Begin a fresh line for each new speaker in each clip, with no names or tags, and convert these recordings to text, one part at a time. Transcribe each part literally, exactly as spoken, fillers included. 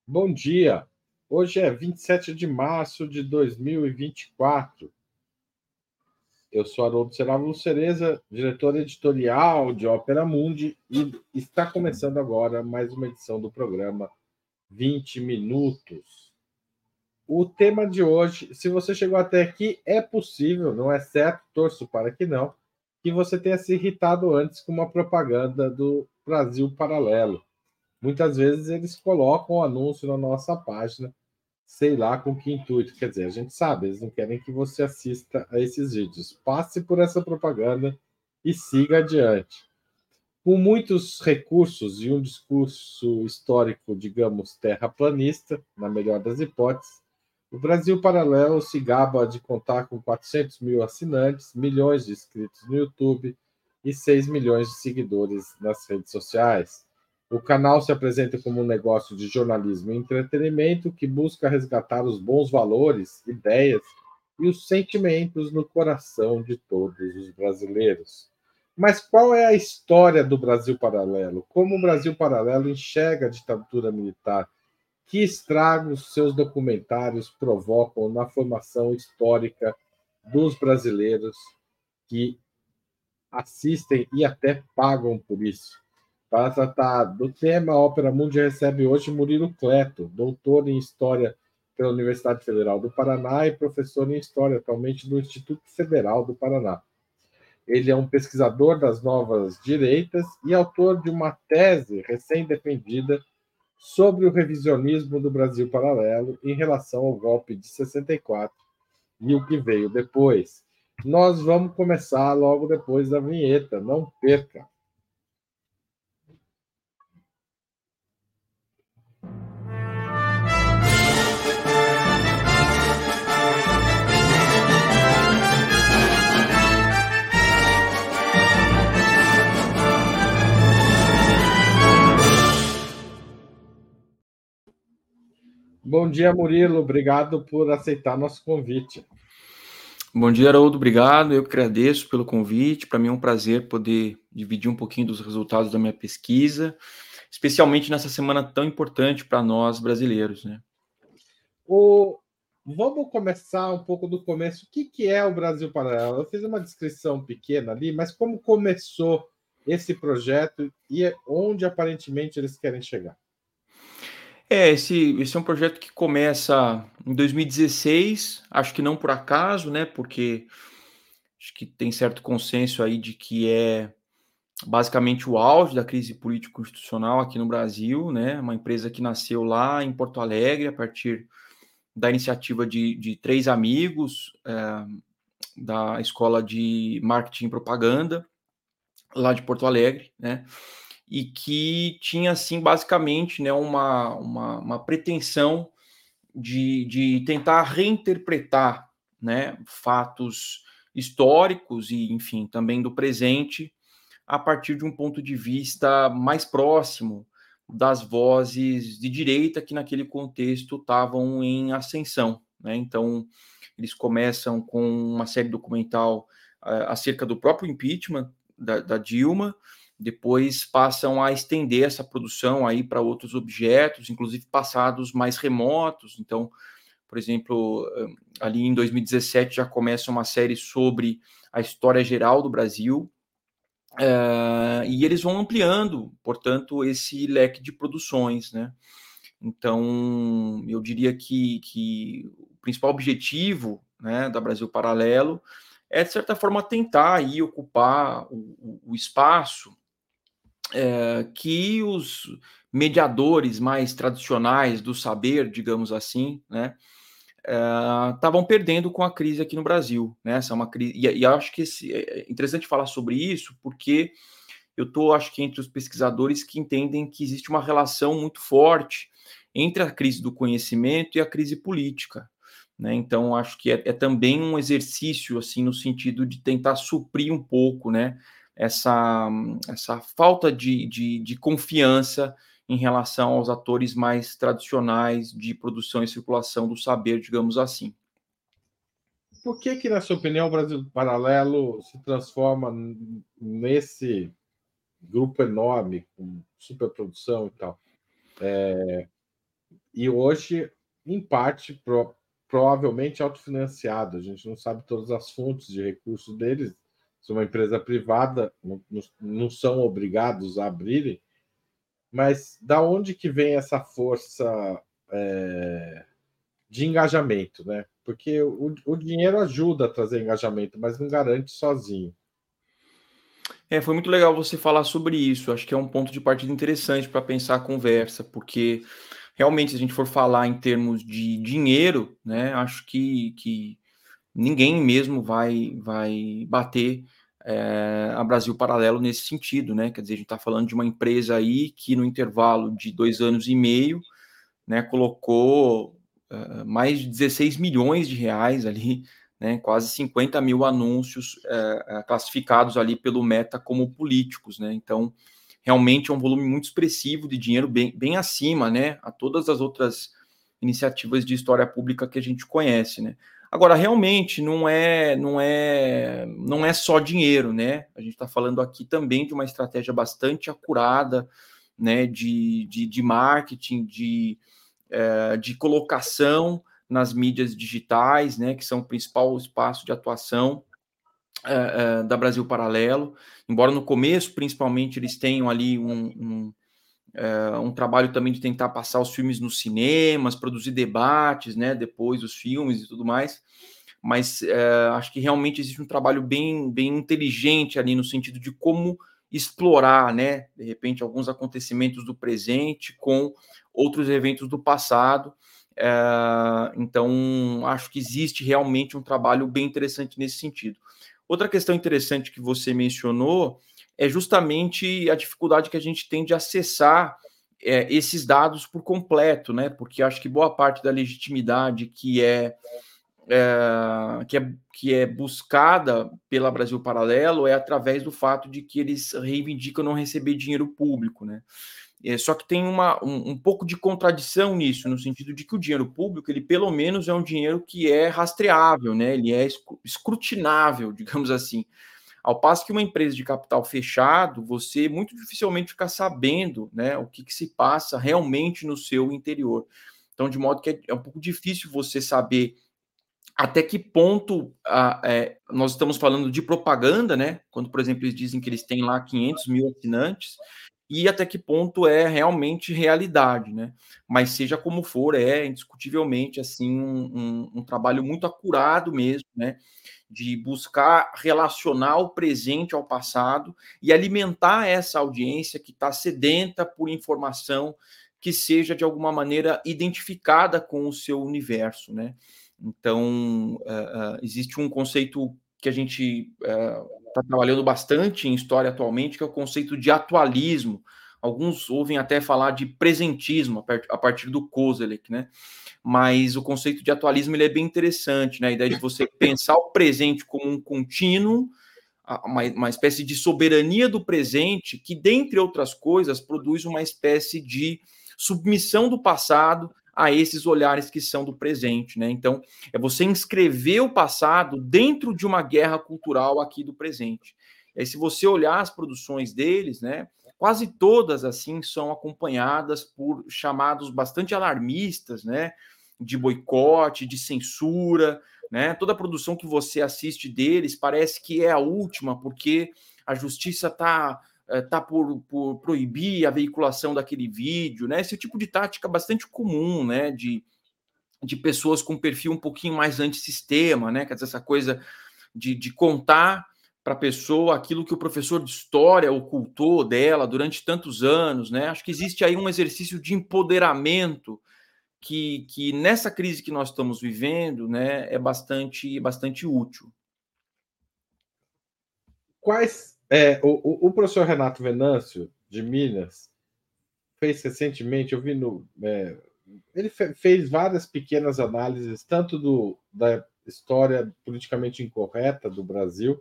Bom dia. Hoje é vinte e sete de março de dois mil e vinte e quatro. Eu sou Haroldo Serávulo Cereza, diretor editorial de Opera Mundi, e está começando agora mais uma edição do programa vinte Minutos. O tema de hoje, se você chegou até aqui, é possível, não é certo, torço para que não, que você tenha se irritado antes com uma propaganda do Brasil Paralelo. Muitas vezes eles colocam o anúncio na nossa página, sei lá com que intuito. Quer dizer, a gente sabe, eles não querem que você assista a esses vídeos. Passe por essa propaganda e siga adiante. Com muitos recursos e um discurso histórico, digamos, terraplanista, na melhor das hipóteses, o Brasil Paralelo se gaba de contar com quatrocentos mil assinantes, milhões de inscritos no YouTube e seis milhões de seguidores nas redes sociais. O canal se apresenta como um negócio de jornalismo e entretenimento que busca resgatar os bons valores, ideias e os sentimentos no coração de todos os brasileiros. Mas qual é a história do Brasil Paralelo? Como o Brasil Paralelo enxerga a ditadura militar? Que estragos seus documentários provocam na formação histórica dos brasileiros que assistem e até pagam por isso? Para tratar do tema, a Ópera Mundi recebe hoje Murilo Cleto, doutor em História pela Universidade Federal do Paraná e professor em História atualmente do Instituto Federal do Paraná. Ele é um pesquisador das novas direitas e autor de uma tese recém-defendida sobre o revisionismo do Brasil Paralelo em relação ao golpe de sessenta e quatro e o que veio depois. Nós vamos começar logo depois da vinheta, não perca! Bom dia, Murilo. Obrigado por aceitar nosso convite.
Bom dia, Haroldo. Obrigado. Eu que agradeço pelo convite. Para mim é um prazer poder dividir um pouquinho dos resultados da minha pesquisa, especialmente nessa semana tão importante para nós brasileiros, né?
O... Vamos começar um pouco do começo. O que, que é o Brasil Paralelo? Eu fiz uma descrição pequena ali, mas como começou esse projeto e onde aparentemente eles querem chegar?
É, esse, esse é um projeto que começa em dois mil e dezesseis, acho que não por acaso, né? Porque acho que tem certo consenso aí de que é basicamente o auge da crise político-constitucional aqui no Brasil, né? Uma empresa que nasceu lá em Porto Alegre a partir da iniciativa de, de três amigos é, da Escola de Marketing e Propaganda, lá de Porto Alegre, né? E que tinha, assim, basicamente, né, uma, uma, uma pretensão de, de tentar reinterpretar, né, fatos históricos e, enfim, também do presente, a partir de um ponto de vista mais próximo das vozes de direita que naquele contexto estavam em ascensão, né? Então, eles começam com uma série documental uh, acerca do próprio impeachment da, da Dilma, depois passam a estender essa produção aí para outros objetos, inclusive passados mais remotos. Então, por exemplo, ali em dois mil e dezessete já começa uma série sobre a história geral do Brasil, uh, e eles vão ampliando, portanto, esse leque de produções, né? Então, eu diria que, que o principal objetivo, né, da Brasil Paralelo é, de certa forma, tentar aí ocupar o, o espaço é, que os mediadores mais tradicionais do saber, digamos assim, né, estavam uh, perdendo com a crise aqui no Brasil, né? Essa é uma crise, e, e acho que esse, é interessante falar sobre isso, porque eu estou, acho que, entre os pesquisadores que entendem que existe uma relação muito forte entre a crise do conhecimento e a crise política, né? Então, acho que é, é também um exercício, assim, no sentido de tentar suprir um pouco, né, essa, essa falta de, de, de confiança em relação aos atores mais tradicionais de produção e circulação do saber, digamos assim.
Por que que, na sua opinião, o Brasil Paralelo se transforma nesse grupo enorme, com superprodução e tal? É... e hoje, em parte, pro, provavelmente autofinanciado. A gente não sabe todas as fontes de recursos deles. Se uma empresa privada, não, não são obrigados a abrirem. Mas da onde que vem essa força é, de engajamento, né? Porque o, o dinheiro ajuda a trazer engajamento, mas não garante sozinho.
É, foi muito legal você falar sobre isso. Acho que é um ponto de partida interessante para pensar a conversa, porque realmente, se a gente for falar em termos de dinheiro, né, acho que, que ninguém mesmo vai, vai bater é, a Brasil Paralelo nesse sentido, né? Quer dizer, a gente está falando de uma empresa aí que no intervalo de dois anos e meio, né, colocou uh, mais de dezesseis milhões de reais ali, né, quase cinquenta mil anúncios uh, uh, classificados ali pelo Meta como políticos, né? Então, realmente é um volume muito expressivo de dinheiro, bem, bem acima, né, a todas as outras iniciativas de história pública que a gente conhece, né? Agora, realmente não é, não é, não é só dinheiro, né? A gente está falando aqui também de uma estratégia bastante acurada, né, de, de, de marketing, de, é, de colocação nas mídias digitais, né, que são o principal espaço de atuação é, é, da Brasil Paralelo. Embora no começo, principalmente, eles tenham ali um, um Uh, um trabalho também de tentar passar os filmes nos cinemas, produzir debates, né, depois dos filmes e tudo mais, mas uh, acho que realmente existe um trabalho bem, bem inteligente ali no sentido de como explorar, né, de repente, alguns acontecimentos do presente com outros eventos do passado. Uh, então, acho que existe realmente um trabalho bem interessante nesse sentido. Outra questão interessante que você mencionou é justamente a dificuldade que a gente tem de acessar é, esses dados por completo, né? Porque acho que boa parte da legitimidade que é, é, que é, que é buscada pela Brasil Paralelo é através do fato de que eles reivindicam não receber dinheiro público, né? É, só que tem uma, um, um pouco de contradição nisso, no sentido de que o dinheiro público, ele pelo menos é um dinheiro que é rastreável, né? Ele é escrutinável, digamos assim. Ao passo que uma empresa de capital fechado, você muito dificilmente fica sabendo, né, o que, que se passa realmente no seu interior. Então, de modo que é, é um pouco difícil você saber até que ponto a, é, nós estamos falando de propaganda, né? Quando, por exemplo, eles dizem que eles têm lá quinhentos mil assinantes, e até que ponto é realmente realidade, né? Mas seja como for, é indiscutivelmente assim um, um, um trabalho muito acurado mesmo, né? De buscar relacionar o presente ao passado e alimentar essa audiência que está sedenta por informação que seja de alguma maneira identificada com o seu universo, né? Então, uh, uh, existe um conceito que a gente está uh, trabalhando bastante em história atualmente, que é o conceito de atualismo. Alguns ouvem até falar de presentismo a partir do Koselleck, né? Mas o conceito de atualismo ele é bem interessante, né? A ideia de você pensar o presente como um contínuo, uma, uma espécie de soberania do presente, que, dentre outras coisas, produz uma espécie de submissão do passado a esses olhares que são do presente, né? Então, é você inscrever o passado dentro de uma guerra cultural aqui do presente. E aí, se você olhar as produções deles, né? Quase todas, assim, são acompanhadas por chamados bastante alarmistas, né? De boicote, de censura, né? Toda a produção que você assiste deles parece que é a última, porque a justiça está tá por, por proibir a veiculação daquele vídeo, né? Esse tipo de tática bastante comum, né? De, de pessoas com perfil um pouquinho mais antissistema, né? Quer dizer, essa coisa de, de contar para a pessoa aquilo que o professor de história ocultou dela durante tantos anos, né? Acho que existe aí um exercício de empoderamento que, que nessa crise que nós estamos vivendo, né, é bastante, bastante útil.
Quais... É, o, o professor Renato Venâncio, de Minas, fez recentemente, eu vi no... É, ele fe, fez várias pequenas análises, tanto do, da história politicamente incorreta do Brasil,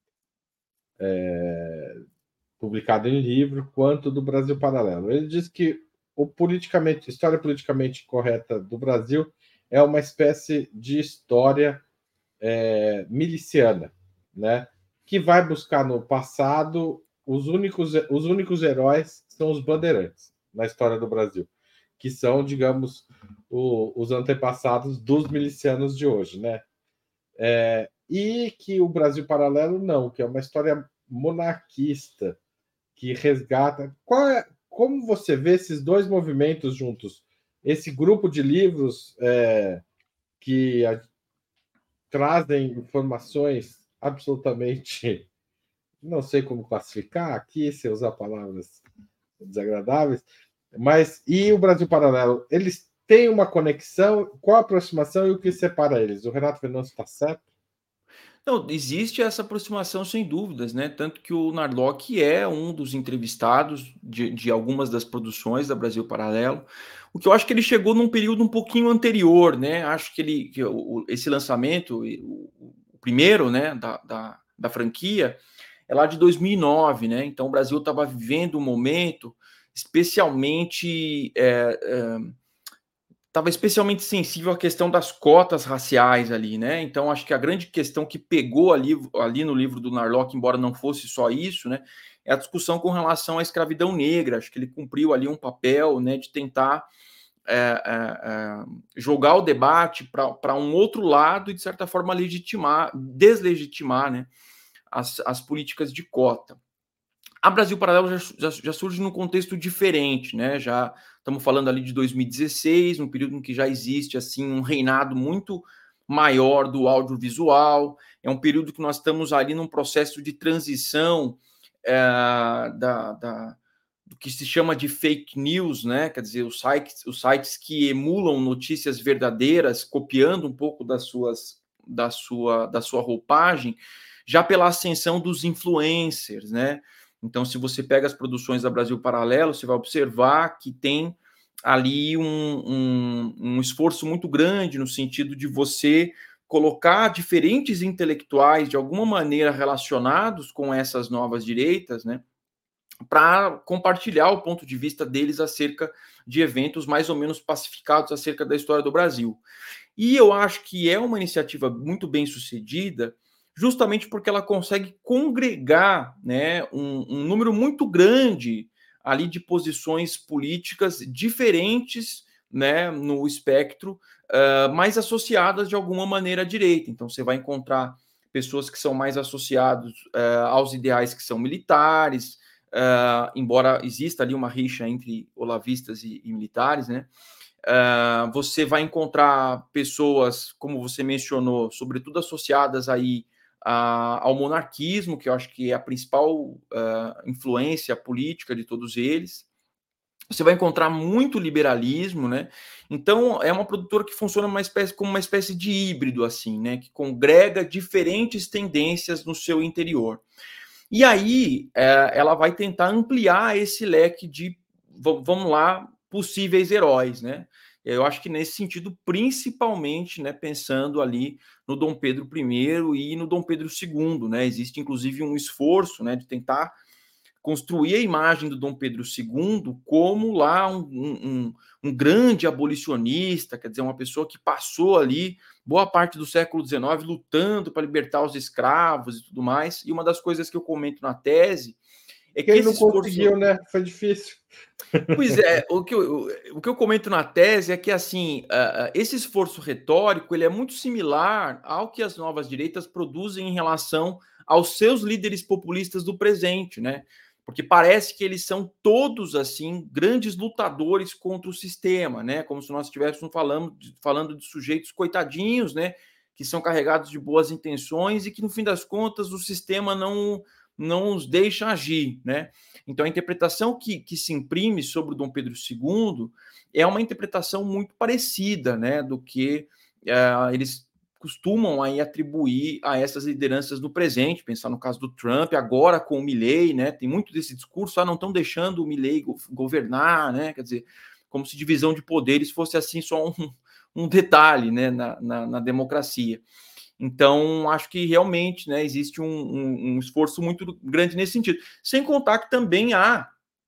é, publicado em livro, quanto do Brasil Paralelo. Ele diz que o politicamente, história politicamente correta do Brasil é uma espécie de história é, miliciana, né? Que vai buscar no passado os únicos, os únicos heróis são os bandeirantes na história do Brasil. que são, digamos, o, os antepassados dos milicianos de hoje, né? É, e que o Brasil Paralelo não, que é uma história monarquista que resgata. Qual é, como você vê esses dois movimentos juntos? Esse grupo de livros é, que a, trazem informações absolutamente, não sei como classificar aqui, se usar palavras desagradáveis, mas e o Brasil Paralelo? Eles têm uma conexão? Qual a aproximação e o que separa eles? O Renato Fernandes está certo?
Não, existe essa aproximação sem dúvidas, né? Tanto que o Narlock é um dos entrevistados de, de algumas das produções da Brasil Paralelo. O que eu acho que ele chegou num período um pouquinho anterior, né? Acho que ele que o, esse lançamento, o, o primeiro, né, da, da, da franquia, é lá de dois mil e nove, né? Então o Brasil estava vivendo um momento especialmente é, é, estava especialmente sensível à questão das cotas raciais ali, né? Então, acho que a grande questão que pegou ali, ali no livro do Narlock, embora não fosse só isso, né? É a discussão com relação à escravidão negra. Acho que ele cumpriu ali um papel, né, de tentar é, é, é, jogar o debate para um outro lado e, de certa forma, legitimar, deslegitimar, né, as, as políticas de cota. A Brasil Paralelo já, já, já surge num contexto diferente, né? Já estamos falando ali de dois mil e dezesseis, um período em que já existe assim um reinado muito maior do audiovisual. É um período que nós estamos ali num processo de transição é, da, da, do que se chama de fake news, né? Quer dizer, os sites, os sites que emulam notícias verdadeiras, copiando um pouco das suas, da sua, da sua roupagem, já pela ascensão dos influencers, né? Então, se você pega as produções da Brasil Paralelo, você vai observar que tem ali um, um, um esforço muito grande no sentido de você colocar diferentes intelectuais de alguma maneira relacionados com essas novas direitas, né, para compartilhar o ponto de vista deles acerca de eventos mais ou menos pacificados acerca da história do Brasil. E eu acho que é uma iniciativa muito bem sucedida, justamente porque ela consegue congregar, né, um, um número muito grande ali de posições políticas diferentes, né, no espectro, uh, mais associadas de alguma maneira à direita. Então você vai encontrar pessoas que são mais associadas uh, aos ideais que são militares, uh, embora exista ali uma rixa entre olavistas e, e militares, né? Uh, você vai encontrar pessoas, como você mencionou, sobretudo associadas aí uh, ao monarquismo, que eu acho que é a principal uh, influência política de todos eles. Você vai encontrar muito liberalismo, né? Então é uma produtora que funciona uma espécie, como uma espécie de híbrido, assim, né? Que congrega diferentes tendências no seu interior. E aí uh, ela vai tentar ampliar esse leque de, vamos lá, possíveis heróis, né? Eu acho que nesse sentido, principalmente, né, pensando ali no Dom Pedro I e no Dom Pedro segundo, né? Existe inclusive um esforço, né, de tentar construir a imagem do Dom Pedro segundo como lá um, um, um grande abolicionista, quer dizer, uma pessoa que passou ali boa parte do século dezenove lutando para libertar os escravos e tudo mais. E uma das coisas que eu comento na tese é que
ele
esse
não
esforço...
conseguiu, né? Foi difícil.
Pois é, o que, eu, o que eu comento na tese é que, assim, uh, esse esforço retórico ele é muito similar ao que as novas direitas produzem em relação aos seus líderes populistas do presente, né? Porque parece que eles são todos, assim, grandes lutadores contra o sistema, né? Como se nós estivéssemos falando, falando de sujeitos coitadinhos, né? Que são carregados de boas intenções e que, no fim das contas, o sistema não, não os deixa agir, né? Então, a interpretação que, que se imprime sobre o Dom Pedro segundo é uma interpretação muito parecida, né, do que uh, eles costumam aí atribuir a essas lideranças do presente, pensar no caso do Trump, agora com o Milley, né, tem muito desse discurso, ah, não estão deixando o Milley go governar, né, quer dizer, como se divisão de poderes fosse assim só um, um detalhe, né, na, na, na democracia. Então, acho que realmente, né, existe um, um, um esforço muito grande nesse sentido. Sem contar que também há,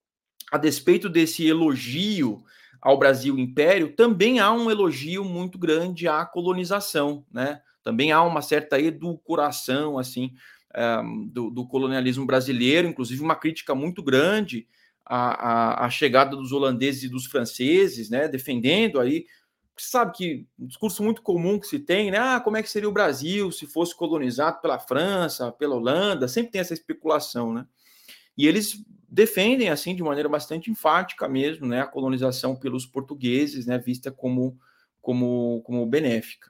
a despeito desse elogio ao Brasil Império, também há um elogio muito grande à colonização, né? Também há uma certa edulcoração, assim, um, do, do colonialismo brasileiro, inclusive uma crítica muito grande a, a, a chegada dos holandeses e dos franceses, né, defendendo aí. Você sabe que um discurso muito comum que se tem, né? Ah, como é que seria o Brasil se fosse colonizado pela França, pela Holanda? Sempre tem essa especulação, né? E eles defendem, assim, de maneira bastante enfática mesmo, né, a colonização pelos portugueses, né, vista como, como, como benéfica.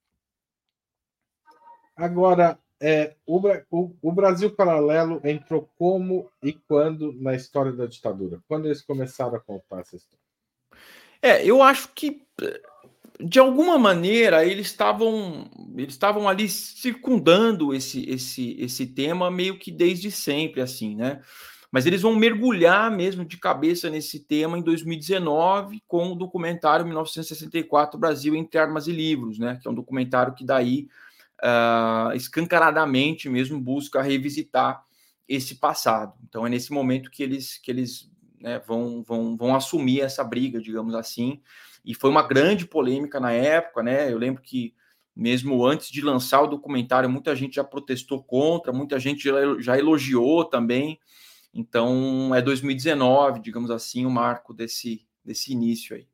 Agora, é, o, o, o Brasil Paralelo entrou como e quando na história da ditadura? Quando eles começaram a contar essa história?
É, eu acho que, de alguma maneira, eles estavam eles estavam ali circundando esse, esse, esse tema meio que desde sempre, assim, né? Mas eles vão mergulhar mesmo de cabeça nesse tema em dois mil e dezenove com o documentário mil novecentos e sessenta e quatro, Brasil entre Armas e Livros, né? Que é um documentário que daí uh, escancaradamente mesmo busca revisitar esse passado. Então é nesse momento que eles, que eles né, vão, vão, vão assumir essa briga, digamos assim. E foi uma grande polêmica na época, né? Eu lembro que mesmo antes de lançar o documentário, muita gente já protestou contra, muita gente já, já elogiou também. Então, é dois mil e dezenove, digamos assim, o marco desse, desse início aí.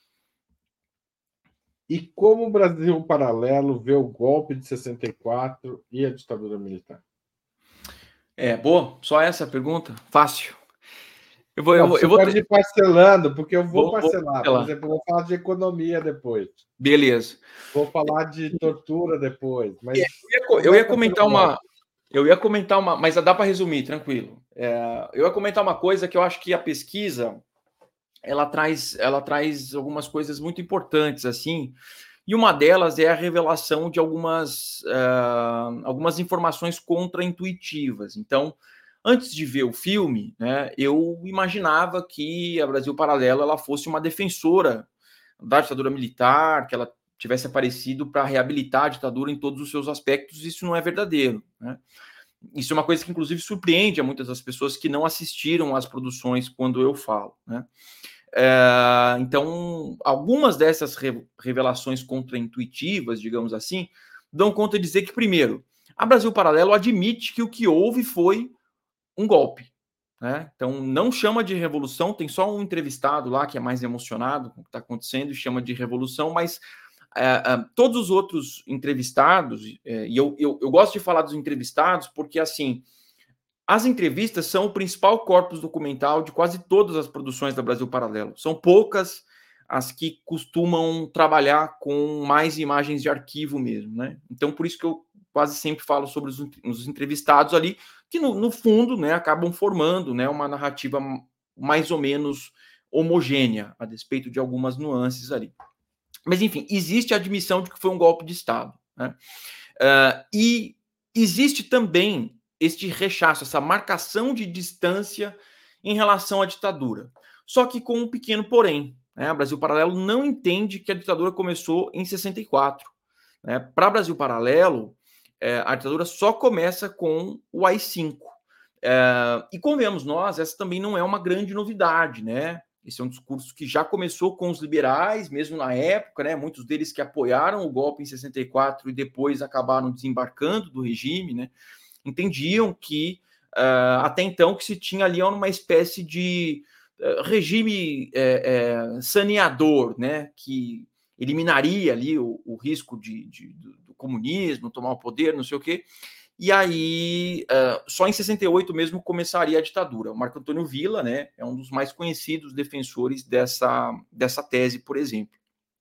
E como o Brasil Paralelo vê o golpe de sessenta e quatro e a ditadura militar?
É, boa, só essa pergunta? Fácil.
Eu vou, Não, eu vou, você eu vou pode ter... ir parcelando, porque eu vou, vou parcelar. Vou parcelar. Por exemplo, eu vou falar de economia depois.
Beleza.
Vou falar de tortura depois. Mas
eu ia, eu ia comentar uma... Eu ia comentar uma... Mas dá para resumir, tranquilo. É, eu ia comentar uma coisa que eu acho que a pesquisa ela traz, ela traz algumas coisas muito importantes, assim, e uma delas é a revelação de algumas, uh, algumas informações contraintuitivas. Então, antes de ver o filme, né, eu imaginava que a Brasil Paralelo ela fosse uma defensora da ditadura militar, que ela tivesse aparecido para reabilitar a ditadura em todos os seus aspectos. Isso não é verdadeiro, né? Isso é uma coisa que, inclusive, surpreende a muitas das pessoas que não assistiram às produções quando eu falo, né? É, então, algumas dessas re revelações contraintuitivas, digamos assim, dão conta de dizer que, primeiro, a Brasil Paralelo admite que o que houve foi um golpe, né? Então, não chama de revolução, tem só um entrevistado lá que é mais emocionado com o que está acontecendo e chama de revolução, mas é, é, todos os outros entrevistados, é, e eu, eu, eu gosto de falar dos entrevistados porque, assim, as entrevistas são o principal corpus documental de quase todas as produções da Brasil Paralelo. São poucas as que costumam trabalhar com mais imagens de arquivo mesmo, né? Então, por isso que eu quase sempre falo sobre os, os entrevistados ali, que no, no fundo, né, acabam formando, né, uma narrativa mais ou menos homogênea, a despeito de algumas nuances ali. Mas, enfim, existe a admissão de que foi um golpe de Estado, né? Uh, e existe também este rechaço, essa marcação de distância em relação à ditadura. Só que com um pequeno porém, né? O Brasil Paralelo não entende que a ditadura começou em sessenta e quatro. Né? Para Brasil Paralelo, é, a ditadura só começa com o A I cinco. É, e convenhamos nós, essa também não é uma grande novidade, né? Esse é um discurso que já começou com os liberais, mesmo na época, né? Muitos deles que apoiaram o golpe em sessenta e quatro e depois acabaram desembarcando do regime, né? Entendiam que uh, até então que se tinha ali uma espécie de uh, regime uh, uh, saneador, né? Que eliminaria ali o, o risco de, de, do comunismo, tomar o poder, não sei o quê. E aí, uh, só em sessenta e oito mesmo começaria a ditadura. O Marco Antônio Villa, né, é um dos mais conhecidos defensores dessa, dessa tese, por exemplo.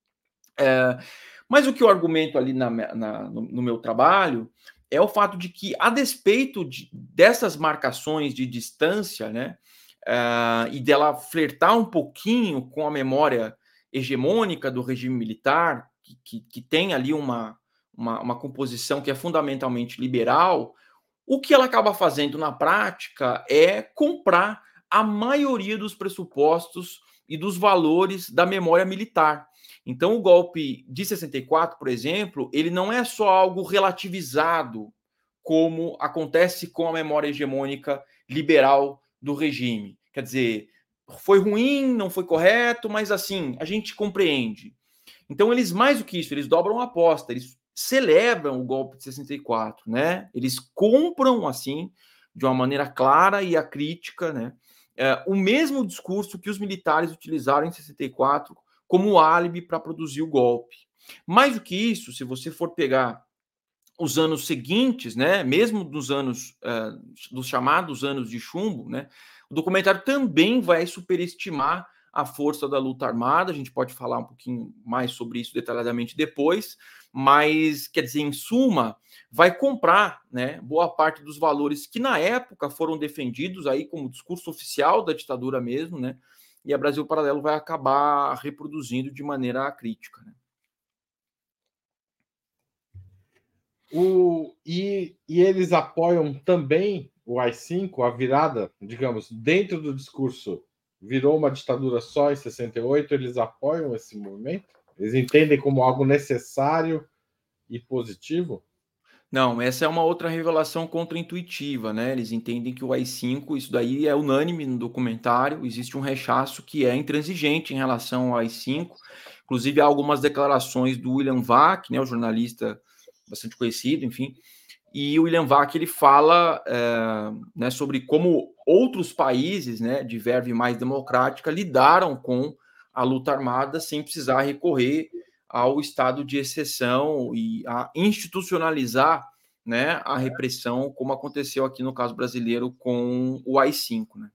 Uh, mas o que eu argumento ali na, na, no, no meu trabalho é o fato de que, a despeito de, dessas marcações de distância, né, uh, e dela flertar um pouquinho com a memória hegemônica do regime militar, que, que, que tem ali uma... Uma, uma composição que é fundamentalmente liberal, o que ela acaba fazendo na prática é comprar a maioria dos pressupostos e dos valores da memória militar. Então, o golpe de sessenta e quatro, por exemplo, ele não é só algo relativizado, como acontece com a memória hegemônica liberal do regime. Quer dizer, foi ruim, não foi correto, mas assim, a gente compreende. Então, eles, mais do que isso, eles dobram a aposta, eles celebram o golpe de sessenta e quatro, né? Eles compram, assim, de uma maneira clara e acrítica, né? é, o mesmo discurso que os militares utilizaram em sessenta e quatro como álibi para produzir o golpe. Mais do que isso, se você for pegar os anos seguintes, né, mesmo dos anos, uh, dos chamados anos de chumbo, né, o documentário também vai superestimar a força da luta armada. A gente pode falar um pouquinho mais sobre isso detalhadamente depois, mas, quer dizer, em suma, vai comprar, né, boa parte dos valores que na época foram defendidos aí como discurso oficial da ditadura mesmo, né, e a Brasil Paralelo vai acabar reproduzindo de maneira crítica, né.
O, e, e eles apoiam também o A I cinco, a virada, digamos, dentro do discurso, virou uma ditadura só em sessenta e oito, eles apoiam esse movimento? Eles entendem como algo necessário e positivo?
Não, essa é uma outra revelação contraintuitiva, né? Eles entendem que o A I cinco, isso daí é unânime no documentário, existe um rechaço que é intransigente em relação ao A I cinco, inclusive há algumas declarações do William Vac, né, o jornalista bastante conhecido, enfim, e o William Vac, ele fala é, né, sobre como outros países, né, de verve mais democrática lidaram com a luta armada sem precisar recorrer ao estado de exceção e a institucionalizar, né, a repressão, como aconteceu aqui no caso brasileiro com o A I cinco, né?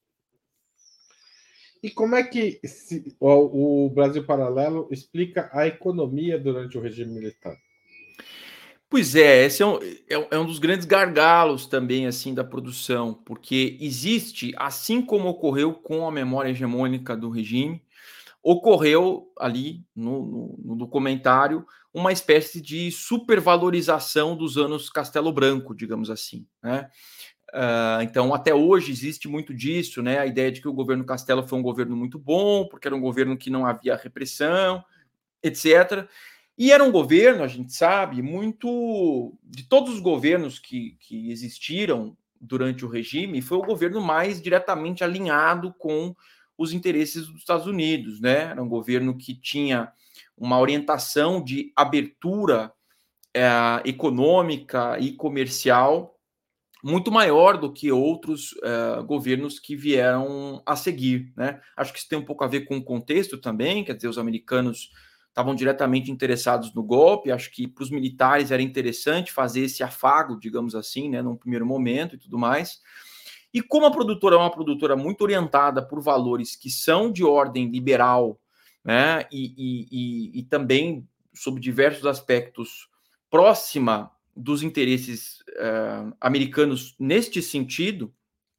E como é que se, o, o Brasil Paralelo explica a economia durante o regime militar?
Pois é, esse é um, é, é um dos grandes gargalos também assim da produção, porque existe, assim como ocorreu com a memória hegemônica do regime, ocorreu ali no, no, no documentário uma espécie de supervalorização dos anos Castelo Branco, digamos assim, né? Uh, então, até hoje existe muito disso, né? A ideia de que o governo Castelo foi um governo muito bom, porque era um governo que não havia repressão, etcétera. E era um governo, a gente sabe, muito. De todos os governos que, que existiram durante o regime, foi o governo mais diretamente alinhado com os interesses dos Estados Unidos, né? Era um governo que tinha uma orientação de abertura é, econômica e comercial muito maior do que outros uh, governos que vieram a seguir, né? Acho que isso tem um pouco a ver com o contexto também, quer dizer, os americanos estavam diretamente interessados no golpe, acho que para os militares era interessante fazer esse afago, digamos assim, né, num primeiro momento e tudo mais. E como a produtora é uma produtora muito orientada por valores que são de ordem liberal, né, e, e, e, e também, sob diversos aspectos, próxima dos interesses uh, americanos neste sentido,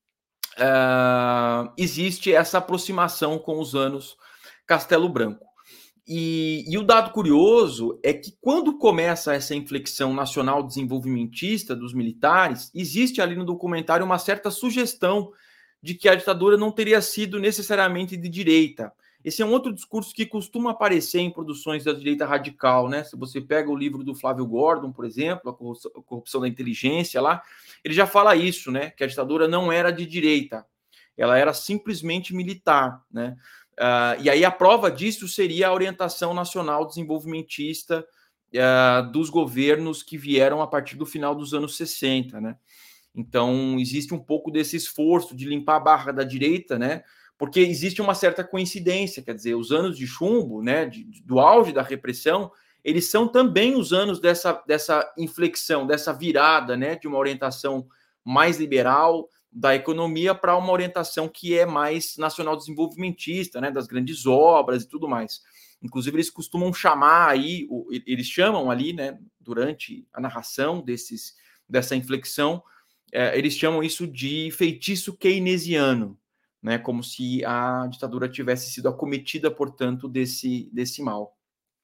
uh, existe essa aproximação com os anos Castelo Branco. E, e o dado curioso é que quando começa essa inflexão nacional desenvolvimentista dos militares, existe ali no documentário uma certa sugestão de que a ditadura não teria sido necessariamente de direita. Esse é um outro discurso que costuma aparecer em produções da direita radical, né? Se você pega o livro do Flávio Gordon, por exemplo, A Corrupção, a Corrupção da Inteligência, lá, ele já fala isso, né? Que a ditadura não era de direita, ela era simplesmente militar, né? Uh, e aí a prova disso seria a orientação nacional desenvolvimentista uh, dos governos que vieram a partir do final dos anos sessenta, né? Então, existe um pouco desse esforço de limpar a barra da direita, né? Porque existe uma certa coincidência, quer dizer, os anos de chumbo, né, de, do auge da repressão, eles são também os anos dessa, dessa inflexão, dessa virada, né, de uma orientação mais liberal da economia para uma orientação que é mais nacional desenvolvimentista, né, das grandes obras e tudo mais. Inclusive, eles costumam chamar aí, eles chamam ali, né, durante a narração desses, dessa inflexão, é, eles chamam isso de feitiço keynesiano, né, como se a ditadura tivesse sido acometida, portanto, desse, desse mal.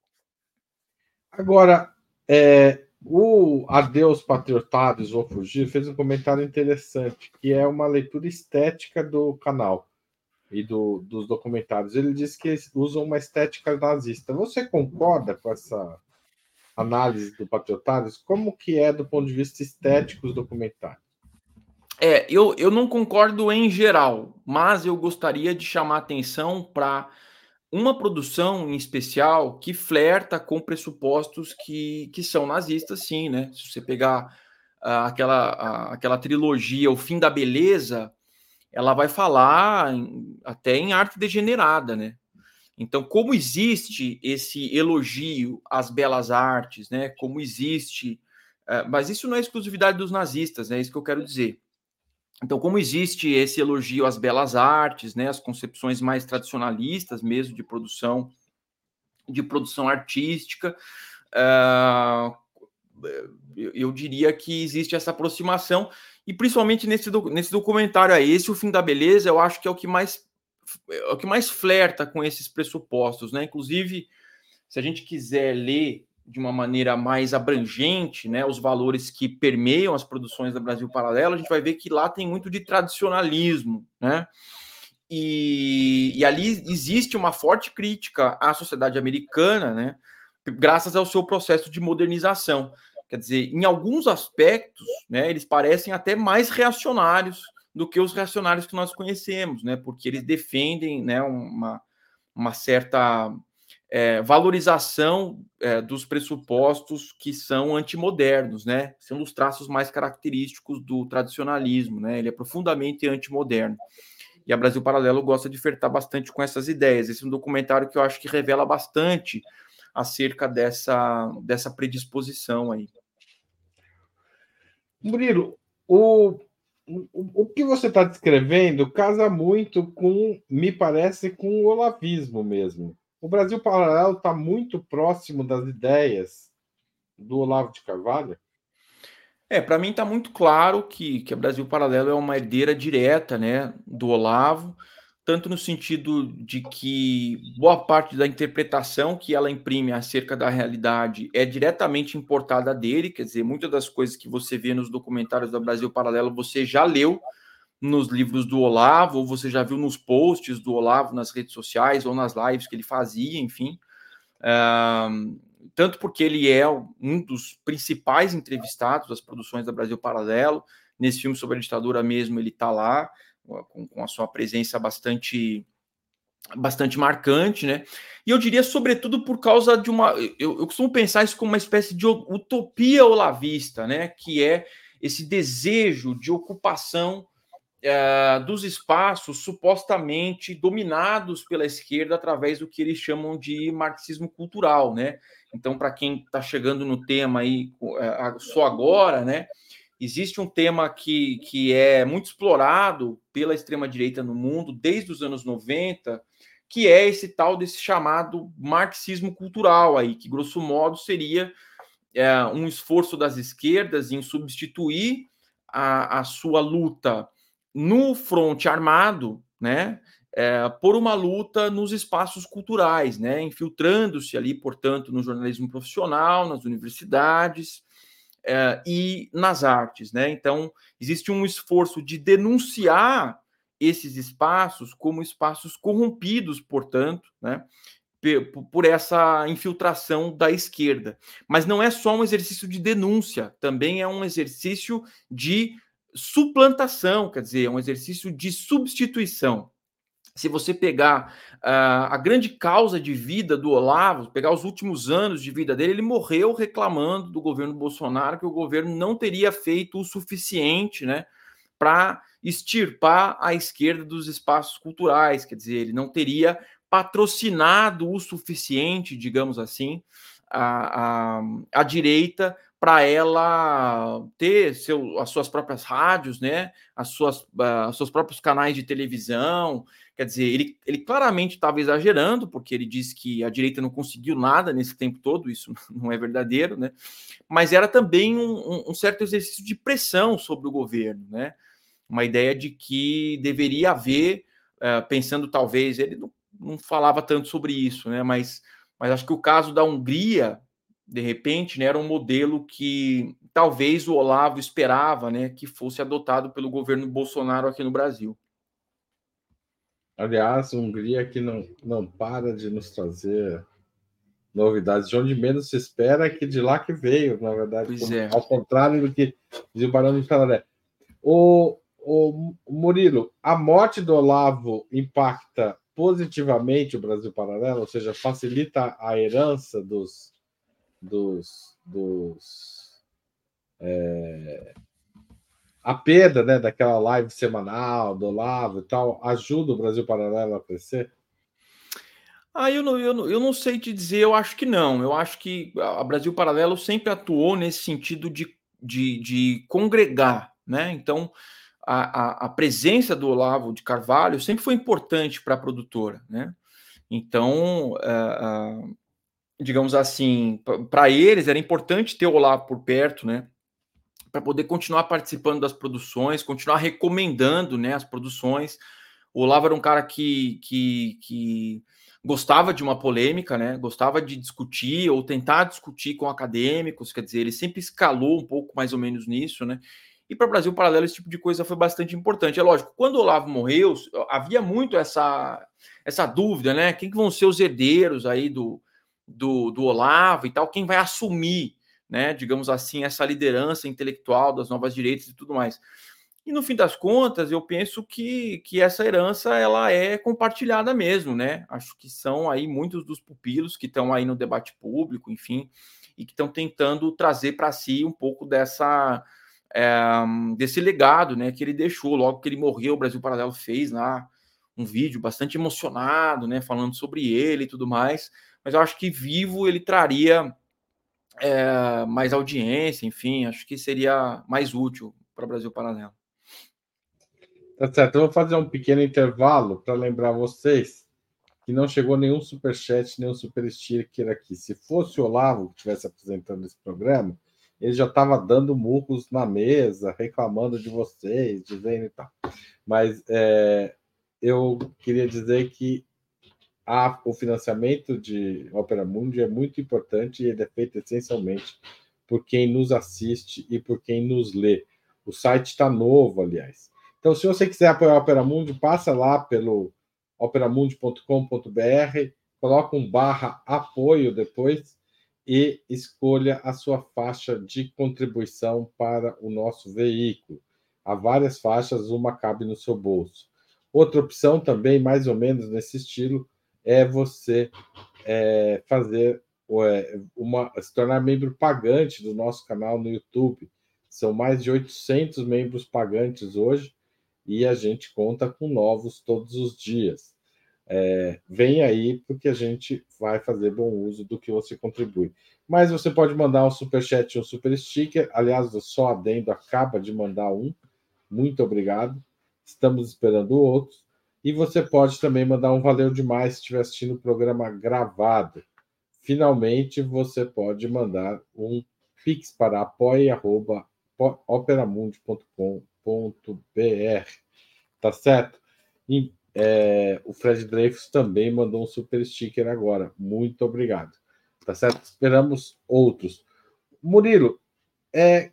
Agora, é, o Adeus Patriotados Vou Fugir fez um comentário interessante, que é uma leitura estética do canal e do, dos documentários. Ele diz que usam uma estética nazista. Você concorda com essa análise do Patriotados? Como que é do ponto de vista estético os documentários?
É, eu, eu não concordo em geral, mas eu gostaria de chamar atenção para uma produção em especial que flerta com pressupostos que, que são nazistas, sim, né? Se você pegar uh, aquela, uh, aquela trilogia O Fim da Beleza, ela vai falar em, até em arte degenerada, né? Então, como existe esse elogio às belas artes, né? Como existe... Uh, mas isso não é exclusividade dos nazistas, né? É isso que eu quero dizer. Então, como existe esse elogio às belas artes, né? As concepções mais tradicionalistas mesmo de produção, de produção artística, uh, eu, eu diria que existe essa aproximação, e principalmente nesse, do, nesse documentário aí, esse O Fim da Beleza, eu acho que é o que mais é o que mais flerta com esses pressupostos, né? Inclusive, se a gente quiser ler de uma maneira mais abrangente, né, os valores que permeiam as produções da Brasil Paralelo, a gente vai ver que lá tem muito de tradicionalismo, né? E, e ali existe uma forte crítica à sociedade americana, né? Graças ao seu processo de modernização. Quer dizer, em alguns aspectos, né, eles parecem até mais reacionários do que os reacionários que nós conhecemos, né? Porque eles defendem, né, uma, uma certa é, valorização é, dos pressupostos que são antimodernos, né? São os traços mais característicos do tradicionalismo, né? Ele é profundamente antimoderno. E a Brasil Paralelo gosta de flertar bastante com essas ideias. Esse é um documentário que eu acho que revela bastante acerca dessa, dessa predisposição aí.
Murilo, o, o, o que você está descrevendo casa muito com, me parece, com o olavismo mesmo. O Brasil Paralelo está muito próximo das ideias do Olavo de Carvalho?
É, para mim está muito claro que, que a Brasil Paralelo é uma herdeira direta, né, do Olavo, tanto no sentido de que boa parte da interpretação que ela imprime acerca da realidade é diretamente importada dele, quer dizer, muitas das coisas que você vê nos documentários da Brasil Paralelo você já leu nos livros do Olavo, ou você já viu nos posts do Olavo nas redes sociais ou nas lives que ele fazia, enfim. Uh, tanto porque ele é um dos principais entrevistados das produções da Brasil Paralelo. Nesse filme sobre a ditadura mesmo, ele está lá, com, com a sua presença bastante, bastante marcante, né? E eu diria, sobretudo, por causa de uma... Eu, eu costumo pensar isso como uma espécie de utopia olavista, né? Que é esse desejo de ocupação Uh, dos espaços supostamente dominados pela esquerda através do que eles chamam de marxismo cultural, né? Então, para quem está chegando no tema aí uh, só agora, né? Existe um tema que, que é muito explorado pela extrema-direita no mundo desde os anos noventa, que é esse tal desse chamado marxismo cultural aí, que grosso modo seria uh, um esforço das esquerdas em substituir a, a sua luta no fronte armado, né, é, por uma luta nos espaços culturais, né, infiltrando-se ali, portanto, no jornalismo profissional, nas universidades é, e nas artes, né. Então, existe um esforço de denunciar esses espaços como espaços corrompidos, portanto, né, por essa infiltração da esquerda. Mas não é só um exercício de denúncia, também é um exercício de suplantação, quer dizer, é um exercício de substituição. Se você pegar uh, a grande causa de vida do Olavo, pegar os últimos anos de vida dele, ele morreu reclamando do governo Bolsonaro que o governo não teria feito o suficiente, né, para extirpar a esquerda dos espaços culturais, quer dizer, ele não teria patrocinado o suficiente, digamos assim, a, a, a direita para ela ter seu, as suas próprias rádios, né, as suas, uh, os seus próprios canais de televisão. Quer dizer, ele, ele claramente estava exagerando, porque ele disse que a direita não conseguiu nada nesse tempo todo, isso não é verdadeiro, né? Mas era também um, um certo exercício de pressão sobre o governo, né? Uma ideia de que deveria haver, uh, pensando talvez, ele não, não falava tanto sobre isso, né? Mas, mas acho que o caso da Hungria, de repente, né, era um modelo que talvez o Olavo esperava, né, que fosse adotado pelo governo Bolsonaro aqui no Brasil.
Aliás, a Hungria que não, não para de nos trazer novidades. De onde menos se espera é que de lá que veio, na verdade, como,
É.
ao contrário do que dizia o Barão de Tararé. O, o Murilo, a morte do Olavo impacta positivamente o Brasil Paralelo, ou seja, facilita a herança dos, dos, dos é, a perda, né, daquela live semanal do Olavo e tal ajuda o Brasil Paralelo a crescer?
Ah, eu não eu não eu não sei te dizer, eu acho que não. Eu acho que a Brasil Paralelo sempre atuou nesse sentido de de de congregar, né. Então, a a a presença do Olavo de Carvalho sempre foi importante pra produtora, né. Então, ah ah, digamos assim, pra pra eles era importante ter o Olavo por perto, né, pra poder continuar participando das produções, continuar recomendando, né, as produções. O Olavo era um cara que que que gostava de uma polêmica, né, gostava de discutir ou tentar discutir com acadêmicos, quer dizer, ele sempre escalou um pouco mais ou menos nisso, né. E pra Brasil Paralelo esse tipo de coisa foi bastante importante. É lógico, quando o Olavo morreu, s havia muito essa essa dúvida, né, quem que vão ser os herdeiros aí do do do Olavo e tal, quem vai assumir, né, digamos assim, essa liderança intelectual das novas direitas e tudo mais. E no fim das contas, eu penso que que essa herança ela é compartilhada mesmo, né. Acho que são aí muitos dos pupilos que estão aí no debate público, enfim, e que estão tentando trazer pra si um pouco dessa, eh, desse legado, né, que ele deixou. Logo que ele morreu, o Brasil Paralelo fez lá um vídeo bastante emocionado, né, falando sobre ele e tudo mais, mas eu acho que vivo ele traria, eh, mais audiência, enfim, acho que seria mais útil pra Brasil Paralelo.
Tá certo, eu vou fazer um pequeno intervalo pra lembrar vocês que não chegou nenhum superchat, nenhum super sticker aqui. Se fosse o Olavo que estivesse apresentando esse programa, ele já estava dando murros na mesa, reclamando de vocês, dizendo e tal. Mas, eh, eu queria dizer que a o financiamento de Opera Mundi é muito importante e ele é feito essencialmente por quem nos assiste e por quem nos lê. O site está novo, aliás. Então, se você quiser apoiar a Opera Mundi, passa lá pelo operamundi ponto com ponto br, coloca um barra apoio depois e escolha a sua faixa de contribuição para o nosso veículo. Há várias faixas, uma cabe no seu bolso. Outra opção também, mais ou menos nesse estilo, é você, eh, fazer o eh, uma se tornar membro pagante do nosso canal no YouTube. São mais de oitocentos membros pagantes hoje e a gente conta com novos todos os dias. Eh, vem aí, porque a gente vai fazer bom uso do que você contribui. Mas você pode mandar um superchat ou um super sticker. Aliás, o Só Adendo acaba de mandar um. Muito obrigado. Estamos esperando outros. E você pode também mandar um valeu demais se estiver assistindo o programa gravado. Finalmente, você pode mandar um pix para apoia arroba operamundi ponto com ponto br. Tá certo? E, eh, o Fred Dreyfus também mandou um super sticker agora. Muito obrigado. Tá certo? Esperamos outros. Murilo, eh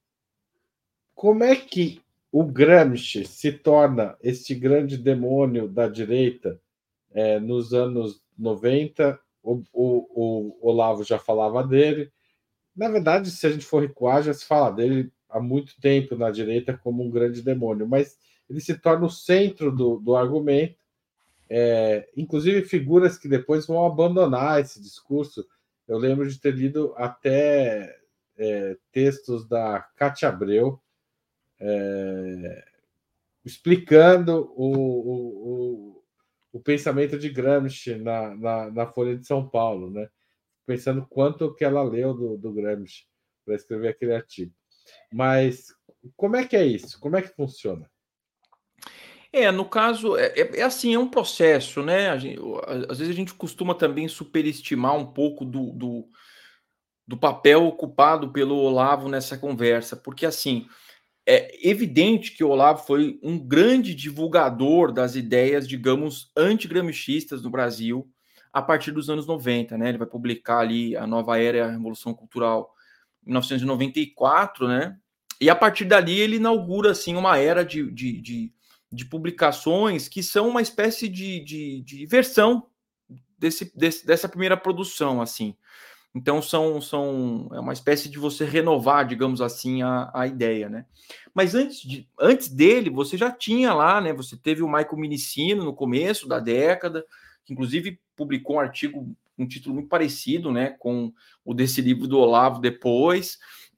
como é que o Gramsci se torna este grande demônio da direita, eh, nos anos noventa? O o o Olavo já falava dele. Na verdade, se a gente for recuar, já se fala dele há muito tempo na direita como um grande demônio, mas ele se torna o centro do do argumento, eh, inclusive figuras que depois vão abandonar esse discurso. Eu lembro de ter lido até, eh, textos da Cátia Abreu, eh, explicando o o o o pensamento de Gramsci na na na Folha de São Paulo, né, pensando quanto que ela leu do do Gramsci pra escrever aquele artigo. Mas como é que é isso? Como é que funciona?
É, no caso, é é é assim, é um processo, né, a gen o a às vezes a gente costuma também superestimar um pouco do do do papel ocupado pelo Olavo nessa conversa, porque, assim, é evidente que o Olavo foi um grande divulgador das ideias, digamos, antigramscistas no Brasil, a partir dos anos noventa, né, ele vai publicar ali A Nova Era e a Revolução Cultural em mil novecentos e noventa e quatro, né, e a partir dali ele inaugura, assim, uma era de de de de publicações que são uma espécie de de de versão desse desse dessa primeira produção, assim. Então são são é uma espécie de você renovar, digamos assim, a a ideia, né. Mas antes de antes dele, você já tinha lá, né, você teve o Michael Minicino no começo da década, que inclusive publicou um artigo, um título muito parecido, né, com o desse livro do Olavo depois.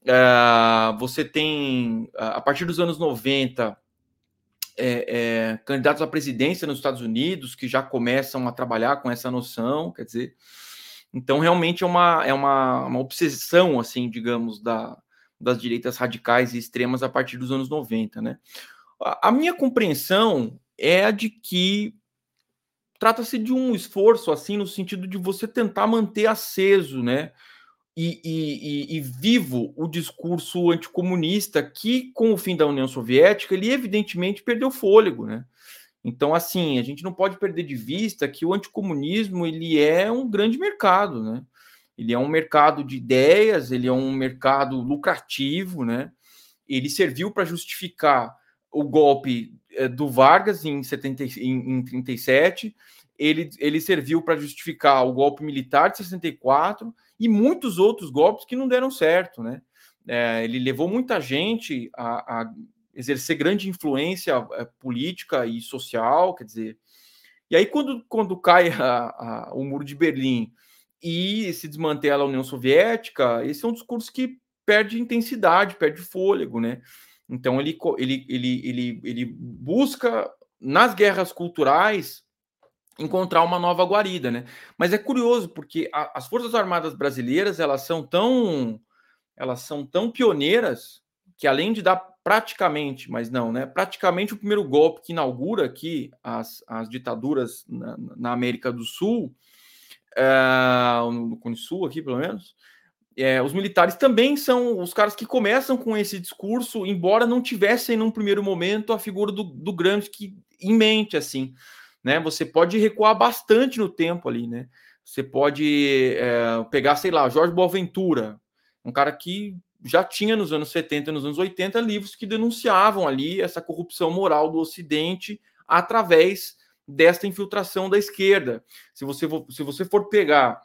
Uh, você tem, uh, a partir dos anos noventa, é, é, candidatos à presidência nos Estados Unidos que já começam a trabalhar com essa noção, quer dizer, então realmente é uma, é uma, uma obsessão, assim, digamos, da, das direitas radicais e extremas a partir dos anos noventa, né? A, a minha compreensão é a de que trata-se de um esforço, assim, no sentido de você tentar manter aceso, né, E, e, e, vivo o discurso anticomunista que, com o fim da União Soviética, ele evidentemente perdeu fôlego, né? Então, assim, a gente não pode perder de vista que o anticomunismo ele é um grande mercado, né? Ele é um mercado de ideias, ele é um mercado lucrativo, né? Ele serviu para justificar o golpe eh, do Vargas em, setenta, em, em trinta e sete, ele, ele serviu para justificar o golpe militar de sessenta e quatro e muitos outros golpes que não deram certo, né? É, ele levou muita gente a, a exercer grande influência é, política e social, quer dizer. E aí, quando, quando cai a, a, o Muro de Berlim e se desmantela a União Soviética, esse é um discurso que perde intensidade, perde fôlego, né? Então, ele, ele, ele, ele, ele busca, nas guerras culturais, encontrar uma nova guarida, né? Mas é curioso, porque a, as Forças Armadas brasileiras, elas são tão, elas são tão pioneiras que, além de dar praticamente, mas não, né? Praticamente o primeiro golpe que inaugura aqui as, as ditaduras na, na América do Sul, é, no Cone Sul aqui, pelo menos, é, os militares também são os caras que começam com esse discurso, embora não tivessem, num primeiro momento, a figura do, do Gramsci em mente, assim, né? Você pode recuar bastante no tempo ali, né? Você pode é, pegar, sei lá, Jorge Boaventura, um cara que já tinha nos anos setenta e nos anos oitenta livros que denunciavam ali essa corrupção moral do Ocidente através desta infiltração da esquerda. Se você, se você for pegar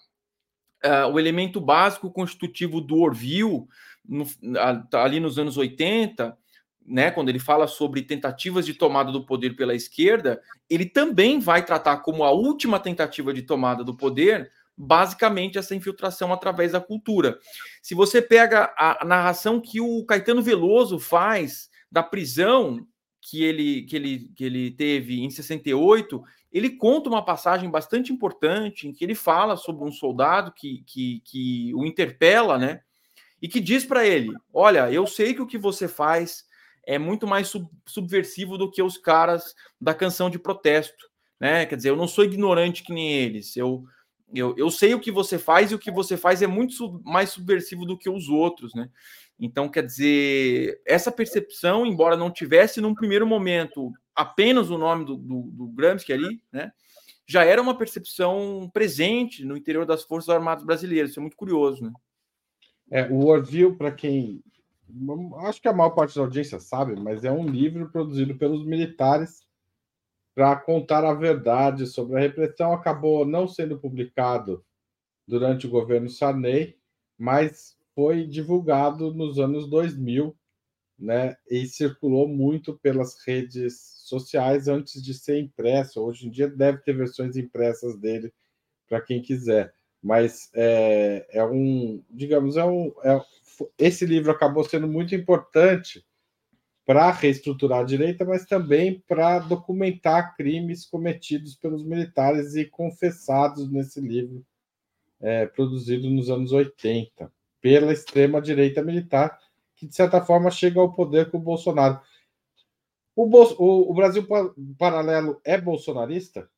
uh, o elemento básico constitutivo do Orville, no, ali nos anos oitenta, né, quando ele fala sobre tentativas de tomada do poder pela esquerda, ele também vai tratar como a última tentativa de tomada do poder, basicamente, essa infiltração através da cultura. Se você pega a narração que o Caetano Veloso faz da prisão que ele, que ele, que ele teve em sessenta e oito, ele conta uma passagem bastante importante em que ele fala sobre um soldado que, que, que o interpela, né, e que diz para ele, olha, eu sei que o que você faz é muito mais sub, subversivo do que os caras da canção de protesto, né? Quer dizer, eu não sou ignorante que nem eles, eu, eu, eu sei o que você faz e o que você faz é muito sub, mais subversivo do que os outros, né? Então, quer dizer, essa percepção, embora não tivesse num primeiro momento apenas o nome do, do, do Gramsci ali, né? Já era uma percepção presente no interior das Forças Armadas brasileiras, isso é muito curioso, né?
É, o Orville, para quem... acho que a maior parte da audiência sabe, mas é um livro produzido pelos militares para contar a verdade sobre a repressão. Acabou não sendo publicado durante o governo Sarney, mas foi divulgado nos anos dois mil, né? E circulou muito pelas redes sociais antes de ser impresso. Hoje em dia deve ter versões impressas dele para quem quiser. Mas é, é um, digamos, é um, é, esse livro acabou sendo muito importante para reestruturar a direita, mas também para documentar crimes cometidos pelos militares e confessados nesse livro, é, produzido nos anos oitenta, pela extrema-direita militar, que, de certa forma, chega ao poder com o Bolsonaro. O, Bol o, o Brasil Paralelo é bolsonarista?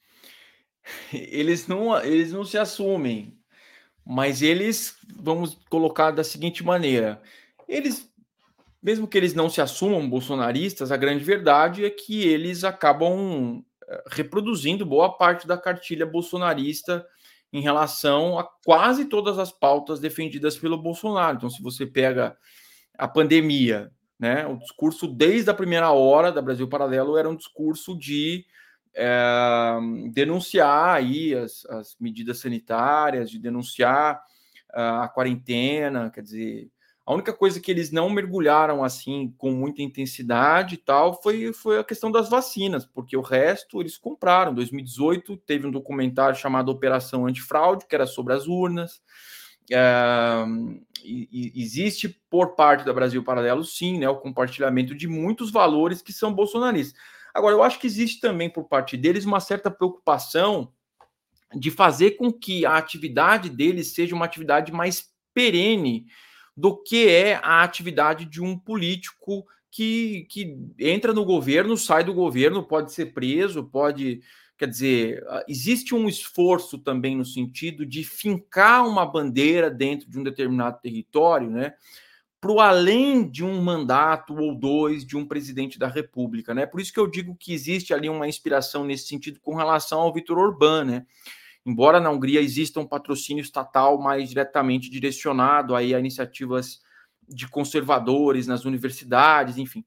Eles não, eles não se assumem, mas eles, vamos colocar da seguinte maneira, eles, mesmo que eles não se assumam bolsonaristas, a grande verdade é que eles acabam reproduzindo boa parte da cartilha bolsonarista em relação a quase todas as pautas defendidas pelo Bolsonaro. Então, se você pega a pandemia, né, o discurso desde a primeira hora da Brasil Paralelo era um discurso de é, denunciar aí as, as medidas sanitárias, de denunciar uh, a quarentena, quer dizer, a única coisa que eles não mergulharam assim com muita intensidade e tal foi, foi a questão das vacinas, porque o resto eles compraram. Em dois mil e dezoito teve um documentário chamado Operação Antifraude, que era sobre as urnas. Uh, existe por parte da Brasil Paralelo, sim, né, o compartilhamento de muitos valores que são bolsonaristas. Agora, eu acho que existe também por parte deles uma certa preocupação de fazer com que a atividade deles seja uma atividade mais perene do que é a atividade de um político que, que entra no governo, sai do governo, pode ser preso, pode... Quer dizer, existe um esforço também no sentido de fincar uma bandeira dentro de um determinado território, né, para o além de um mandato ou dois de um presidente da República, né? Por isso que eu digo que existe ali uma inspiração nesse sentido com relação ao Viktor Orbán, né? Embora na Hungria exista um patrocínio estatal mais diretamente direcionado aí a iniciativas de conservadores nas universidades, enfim.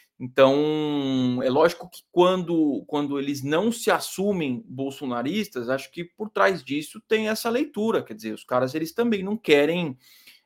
Então, é lógico que quando, quando eles não se assumem bolsonaristas, acho que por trás disso tem essa leitura, quer dizer, os caras eles também não querem,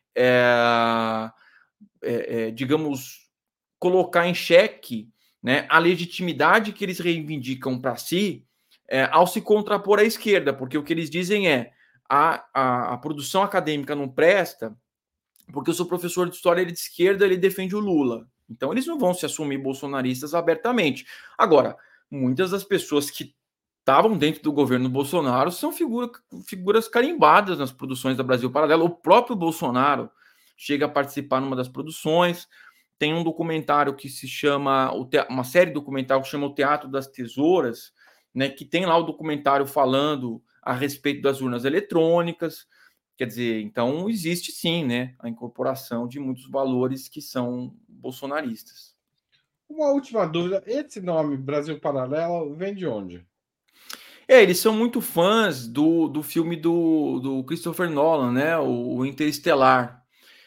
é, é, é, digamos, colocar em xeque, né, a legitimidade que eles reivindicam para si, é, ao se contrapor à esquerda, porque o que eles dizem é a, a, a produção acadêmica não presta porque eu sou professor de história de esquerda, ele defende o Lula. Então, eles não vão se assumir bolsonaristas abertamente. Agora, muitas das pessoas que estavam dentro do governo Bolsonaro são figura, figuras carimbadas nas produções da Brasil Paralelo. O próprio Bolsonaro chega a participar numa das produções. Tem um documentário que se chama, uma série documental que chama O Teatro das Tesouras, né, que tem lá o documentário falando a respeito das urnas eletrônicas. Quer dizer, então existe sim, né, a incorporação de muitos valores que são bolsonaristas.
Uma última dúvida, esse nome Brasil Paralelo vem de onde?
É, eles são muito fãs do, do filme do, do Christopher Nolan, né, o, o Interestelar.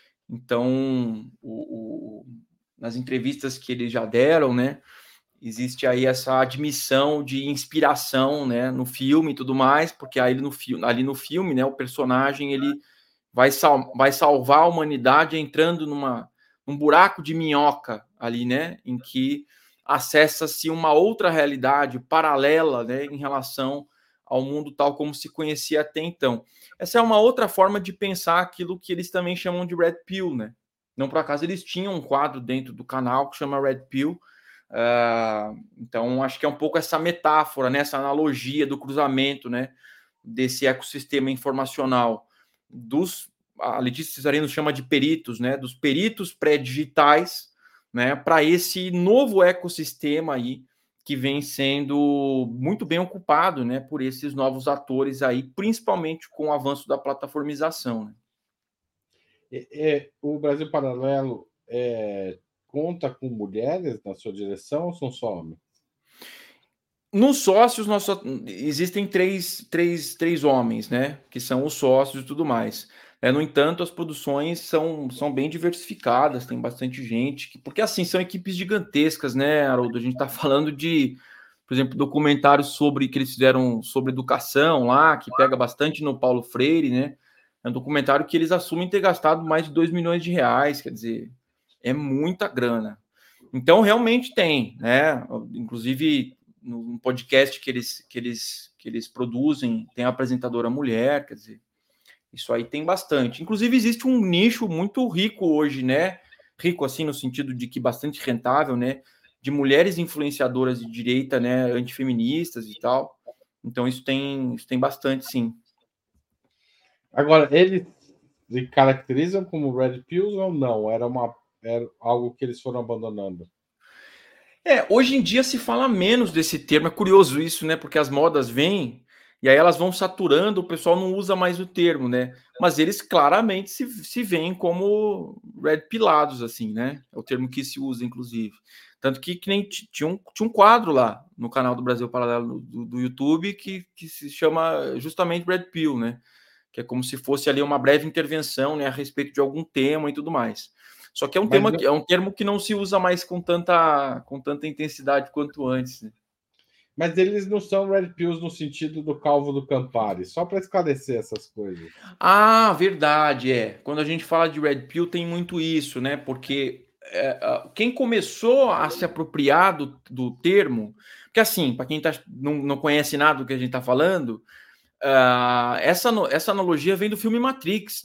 Então, o, o, nas entrevistas que eles já deram, né, existe aí essa admissão de inspiração, né, no filme e tudo mais, porque aí no, ali no filme, né, o personagem, ele vai, sal, vai salvar a humanidade entrando numa, num buraco de minhoca ali, né, em que acessa-se uma outra realidade paralela, né, em relação ao mundo tal como se conhecia até então. Essa é uma outra forma de pensar aquilo que eles também chamam de Red Pill, né? Não por acaso eles tinham um quadro dentro do canal que chama Red Pill. Uh, então, acho que é um pouco essa metáfora, né, essa analogia do cruzamento, né, desse ecossistema informacional dos, a Letícia Cesarino chama de peritos, né, dos peritos pré-digitais, né, para esse novo ecossistema aí que vem sendo muito bem ocupado, né, por esses novos atores aí, principalmente com o avanço da plataformização, né.
É, é, o Brasil Paralelo é, conta com mulheres na sua direção ou são só homens?
Nos sócios, nós só, existem três, três, três homens, né? Que são os sócios e tudo mais. É, no entanto, as produções são, são bem diversificadas, tem bastante gente. Porque, assim, são equipes gigantescas, né, Haroldo? A gente está falando de, por exemplo, documentários sobre que eles fizeram sobre educação lá, que pega bastante no Paulo Freire, né? É um documentário que eles assumem ter gastado mais de dois milhões de reais, quer dizer, é muita grana. Então, realmente tem, né? Inclusive, no podcast que eles, que eles, que eles produzem, tem a apresentadora mulher, quer dizer, isso aí tem bastante. Inclusive, existe um nicho muito rico hoje, né? Rico, assim, no sentido de que bastante rentável, né? De mulheres influenciadoras de direita, né? Antifeministas e tal. Então, isso tem, isso tem bastante, sim.
Agora, eles se caracterizam como Red Pills ou não? Era, uma, era algo que eles foram abandonando?
É, hoje em dia se fala menos desse termo. É curioso isso, né? Porque as modas vêm e aí elas vão saturando, o pessoal não usa mais o termo, né? Mas eles claramente se, se veem como red pilados, assim, né? É o termo que se usa, inclusive. Tanto que, que nem tinha um, tinha um quadro lá no canal do Brasil Paralelo do, do YouTube que, que se chama justamente Red Pill, né? Que é como se fosse ali uma breve intervenção, né, a respeito de algum tema e tudo mais. Só que é um, tema, eu... é um termo que não se usa mais com tanta, com tanta intensidade quanto antes. Né?
Mas eles não são Red Pills no sentido do Calvo do Campari, só para esclarecer essas coisas.
Ah, verdade, é. Quando a gente fala de Red Pill tem muito isso, né? Porque é, quem começou a se apropriar do, do termo, porque assim, para quem tá, não, não conhece nada do que a gente está falando, uh, essa, essa analogia vem do filme Matrix, né?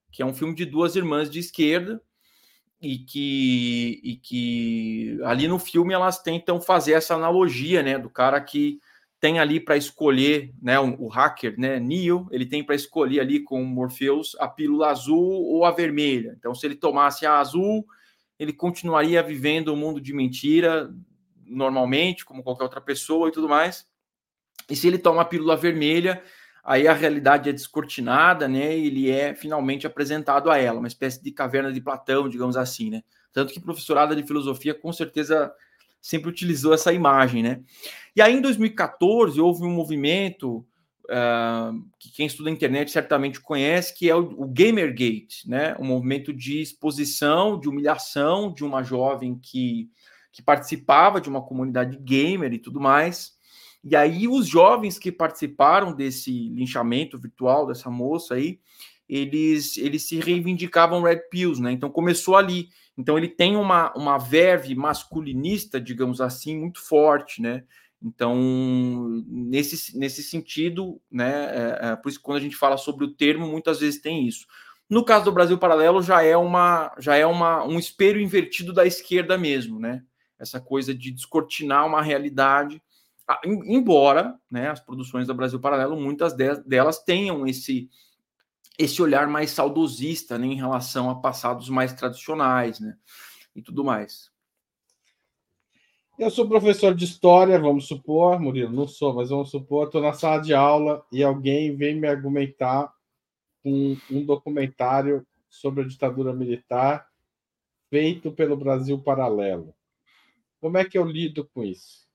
que é um filme de duas irmãs de esquerda, e que, e que ali no filme elas tentam fazer essa analogia, né, do cara que tem ali para escolher, né, o, o hacker, né, Neo, ele tem para escolher ali com o Morpheus a pílula azul ou a vermelha. Então, se ele tomasse a azul, ele continuaria vivendo um mundo de mentira normalmente, como qualquer outra pessoa e tudo mais. E se ele toma a pílula vermelha, aí a realidade é descortinada, né? E ele é finalmente apresentado a ela, uma espécie de caverna de Platão, digamos assim, né? Tanto que professorada de filosofia com certeza sempre utilizou essa imagem, né? E aí em dois mil e quatorze houve um movimento uh, que quem estuda a internet certamente conhece, que é o, o Gamergate, né? Um movimento de exposição, de humilhação de uma jovem que, que participava de uma comunidade gamer e tudo mais. E aí os jovens que participaram desse linchamento virtual dessa moça aí, eles, eles se reivindicavam Red Pills, né? Então começou ali. Então ele tem uma, uma verve masculinista, digamos assim, muito forte, né? Então, nesse, nesse sentido, né? É, é, por isso que quando a gente fala sobre o termo, muitas vezes tem isso. No caso do Brasil Paralelo, já é, uma, já é uma, um espelho invertido da esquerda mesmo, né? Essa coisa de descortinar uma realidade. Embora, né, as produções da Brasil Paralelo, muitas delas tenham esse, esse olhar mais saudosista, né, em relação a passados mais tradicionais, né, e tudo mais.
Eu sou professor de história, vamos supor, Murilo, não sou, mas vamos supor, estou na sala de aula e alguém vem me argumentar com um documentário sobre a ditadura militar feito pelo Brasil Paralelo. Como é que eu lido com isso?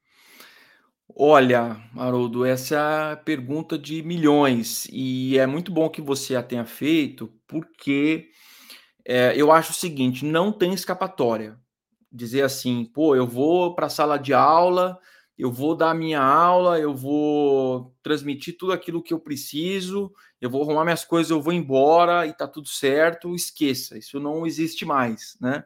Olha, Haroldo, essa é a pergunta de milhões, e é muito bom que você a tenha feito, porque é, eu acho o seguinte, não tem escapatória. Dizer assim, pô, eu vou para a sala de aula, eu vou dar a minha aula, eu vou transmitir tudo aquilo que eu preciso, eu vou arrumar minhas coisas, eu vou embora e tá tudo certo, esqueça, isso não existe mais, né?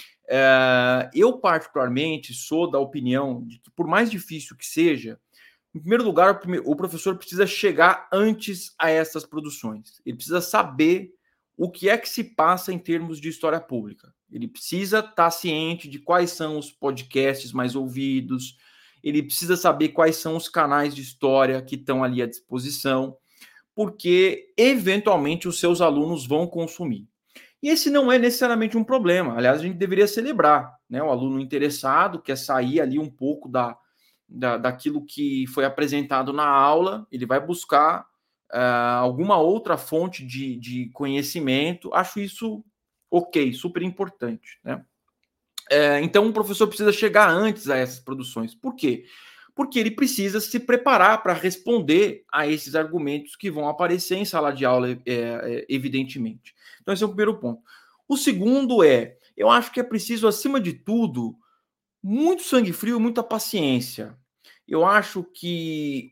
É, eu, particularmente, sou da opinião de que, por mais difícil que seja, em primeiro lugar, o professor precisa chegar antes a essas produções. Ele precisa saber o que é que se passa em termos de história pública. Ele precisa estar ciente de quais são os podcasts mais ouvidos, ele precisa saber quais são os canais de história que estão ali à disposição, porque, eventualmente, os seus alunos vão consumir. E esse não é necessariamente um problema. Aliás, a gente deveria celebrar, né? O aluno interessado quer sair ali um pouco da, da, daquilo que foi apresentado na aula, ele vai buscar uh, alguma outra fonte de, de conhecimento. Acho isso ok, super importante, né? É, então, o professor precisa chegar antes a essas produções. Por quê? Porque ele precisa se preparar para responder a esses argumentos que vão aparecer em sala de aula, é, é, evidentemente. Então, esse é o primeiro ponto. O segundo é, eu acho que é preciso, acima de tudo, muito sangue frio, muita paciência. Eu acho que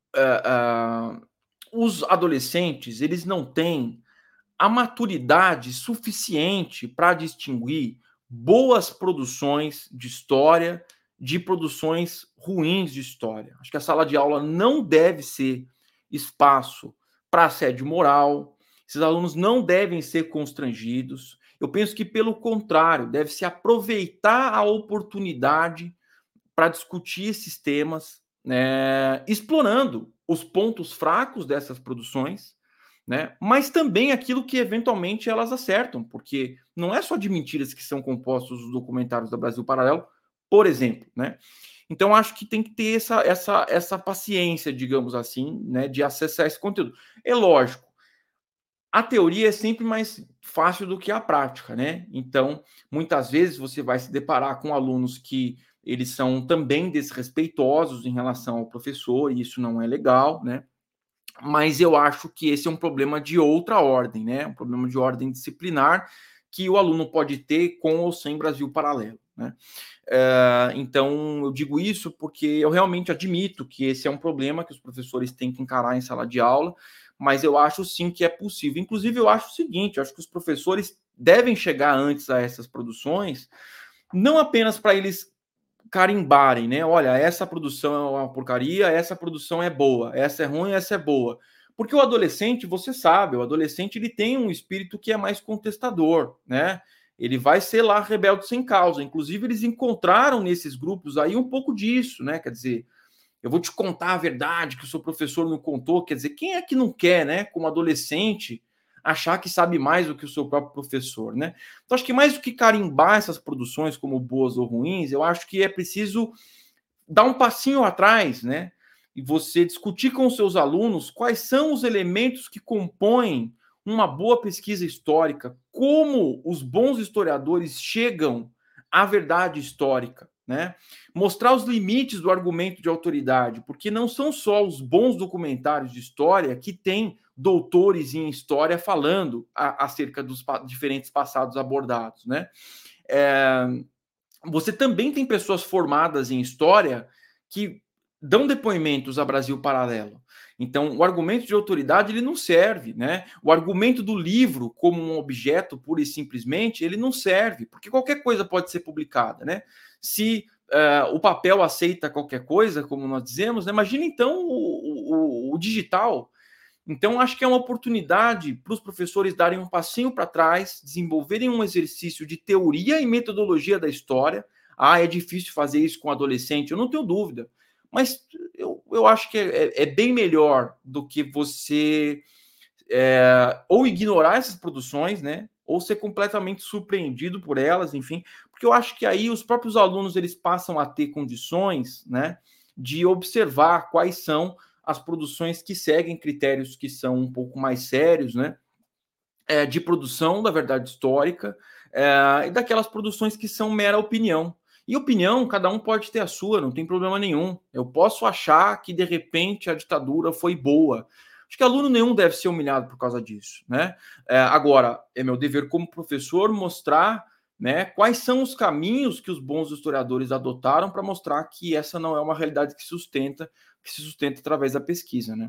uh, uh, os adolescentes, eles não têm a maturidade suficiente para distinguir boas produções de história de produções ruins de história. Acho que a sala de aula não deve ser espaço para assédio moral, esses alunos não devem ser constrangidos. Eu penso que, pelo contrário, deve-se aproveitar a oportunidade para discutir esses temas, né, explorando os pontos fracos dessas produções, né, mas também aquilo que eventualmente elas acertam, porque não é só de mentiras que são compostos os documentários da Brasil Paralelo, por exemplo, né? Então acho que tem que ter essa, essa, essa paciência, digamos assim, né, de acessar esse conteúdo. É lógico, a teoria é sempre mais fácil do que a prática, né? Então, muitas vezes você vai se deparar com alunos que eles são também desrespeitosos em relação ao professor, e isso não é legal, né? Mas eu acho que esse é um problema de outra ordem, né? Um problema de ordem disciplinar que o aluno pode ter com ou sem Brasil Paralelo, né? É, então, eu digo isso porque eu realmente admito que esse é um problema que os professores têm que encarar em sala de aula, mas eu acho sim que é possível. Inclusive, eu acho o seguinte, eu acho que os professores devem chegar antes a essas produções, não apenas para eles carimbarem, né? Olha, essa produção é uma porcaria, essa produção é boa, essa é ruim, essa é boa. Porque o adolescente, você sabe, o adolescente ele tem um espírito que é mais contestador, né? Ele vai ser lá rebelde sem causa. Inclusive, eles encontraram nesses grupos aí um pouco disso, né? Quer dizer, eu vou te contar a verdade que o seu professor não contou. Quer dizer, quem é que não quer, né, como adolescente, achar que sabe mais do que o seu próprio professor, né? Então, acho que mais do que carimbar essas produções como boas ou ruins, eu acho que é preciso dar um passinho atrás, né? E você discutir com os seus alunos quais são os elementos que compõem uma boa pesquisa histórica, como os bons historiadores chegam à verdade histórica, né? Mostrar os limites do argumento de autoridade, porque não são só os bons documentários de história que têm doutores em história falando a, acerca dos pa- diferentes passados abordados, né? É, você também tem pessoas formadas em história que dão depoimentos a Brasil Paralelo. Então, o argumento de autoridade ele não serve, né? O argumento do livro como um objeto pura e simplesmente ele não serve, porque qualquer coisa pode ser publicada, né? Se uh, o papel aceita qualquer coisa, como nós dizemos, né? Imagina então o, o, o digital. Então, acho que é uma oportunidade para os professores darem um passinho para trás, desenvolverem um exercício de teoria e metodologia da história. Ah, é difícil fazer isso com adolescente, eu não tenho dúvida. Mas eu, eu acho que é, é bem melhor do que você é, ou ignorar essas produções, né? Ou ser completamente surpreendido por elas, enfim. Porque eu acho que aí os próprios alunos eles passam a ter condições, né? De observar quais são as produções que seguem critérios que são um pouco mais sérios, né? É, de produção da verdade histórica é, e daquelas produções que são mera opinião. E opinião, cada um pode ter a sua, não tem problema nenhum. Eu posso achar que, de repente, a ditadura foi boa. Acho que aluno nenhum deve ser humilhado por causa disso, né? É, agora, é meu dever como professor mostrar, né, quais são os caminhos que os bons historiadores adotaram para mostrar que essa não é uma realidade que sustenta, que se sustenta através da pesquisa, né?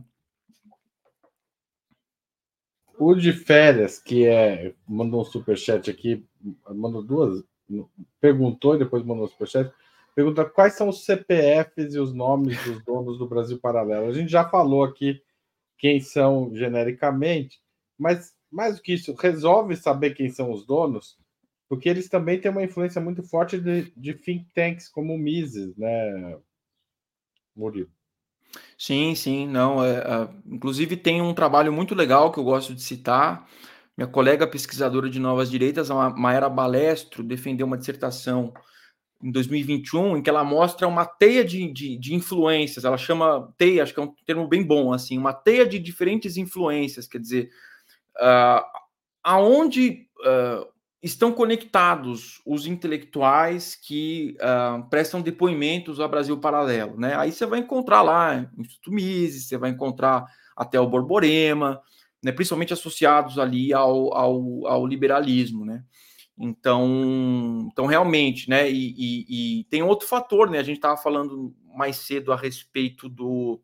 O de férias, que é. Mandou um superchat aqui, mandou duas. Perguntou e depois mandou um superchat. Pergunta quais são os C P Fs e os nomes dos donos do Brasil Paralelo. A gente já falou aqui quem são genericamente, mas mais do que isso, resolve saber quem são os donos, porque eles também têm uma influência muito forte de, de think tanks como o Mises, né, Murilo?
Sim, sim, não. É, é, inclusive tem um trabalho muito legal que eu gosto de citar. Minha colega pesquisadora de novas direitas, a Maera Balestro, defendeu uma dissertação em dois mil e vinte e um em que ela mostra uma teia de, de, de influências. Ela chama teia, acho que é um termo bem bom, assim, uma teia de diferentes influências. Quer dizer, uh, aonde uh, estão conectados os intelectuais que uh, prestam depoimentos ao Brasil Paralelo, né? Aí você vai encontrar lá o Instituto Mises, você vai encontrar até o Borborema, né? Principalmente associados ali ao, ao, ao liberalismo, né? Então, então realmente, né? E, e, e tem outro fator, né? A gente estava falando mais cedo a respeito do,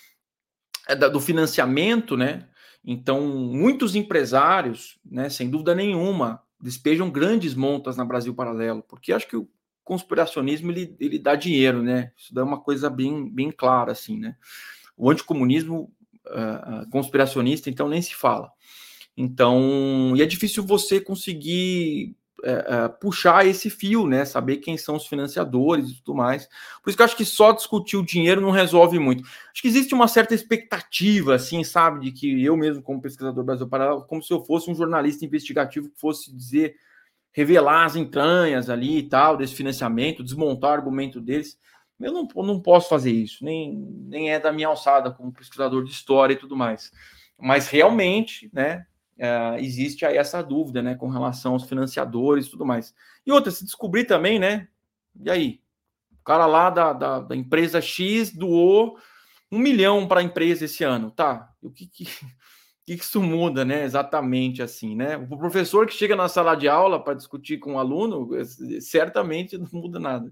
do financiamento, né? Então, muitos empresários, né, sem dúvida nenhuma, despejam grandes montas na Brasil Paralelo, porque acho que o conspiracionismo ele, ele dá dinheiro, né? Isso é uma coisa bem, bem clara, assim, né? O anticomunismo uh, conspiracionista, então, nem se fala. Então, e é difícil você conseguir é, é, puxar esse fio, né? Saber quem são os financiadores e tudo mais. Por isso que eu acho que só discutir o dinheiro não resolve muito. Acho que existe uma certa expectativa, assim, sabe, de que eu mesmo, como pesquisador Brasil Paralelo, como se eu fosse um jornalista investigativo que fosse dizer, revelar as entranhas ali e tal, desse financiamento, desmontar o argumento deles. Eu não, não posso fazer isso, nem, nem é da minha alçada como pesquisador de história e tudo mais. Mas realmente, né? Uh, existe aí essa dúvida, né, com relação aos financiadores e tudo mais. E outra, se descobrir também, né, e aí? O cara lá da, da, da empresa X doou um milhão para a empresa esse ano, tá? O que que, que isso muda, né, exatamente assim, né? O professor que chega na sala de aula para discutir com o aluno, certamente não muda nada.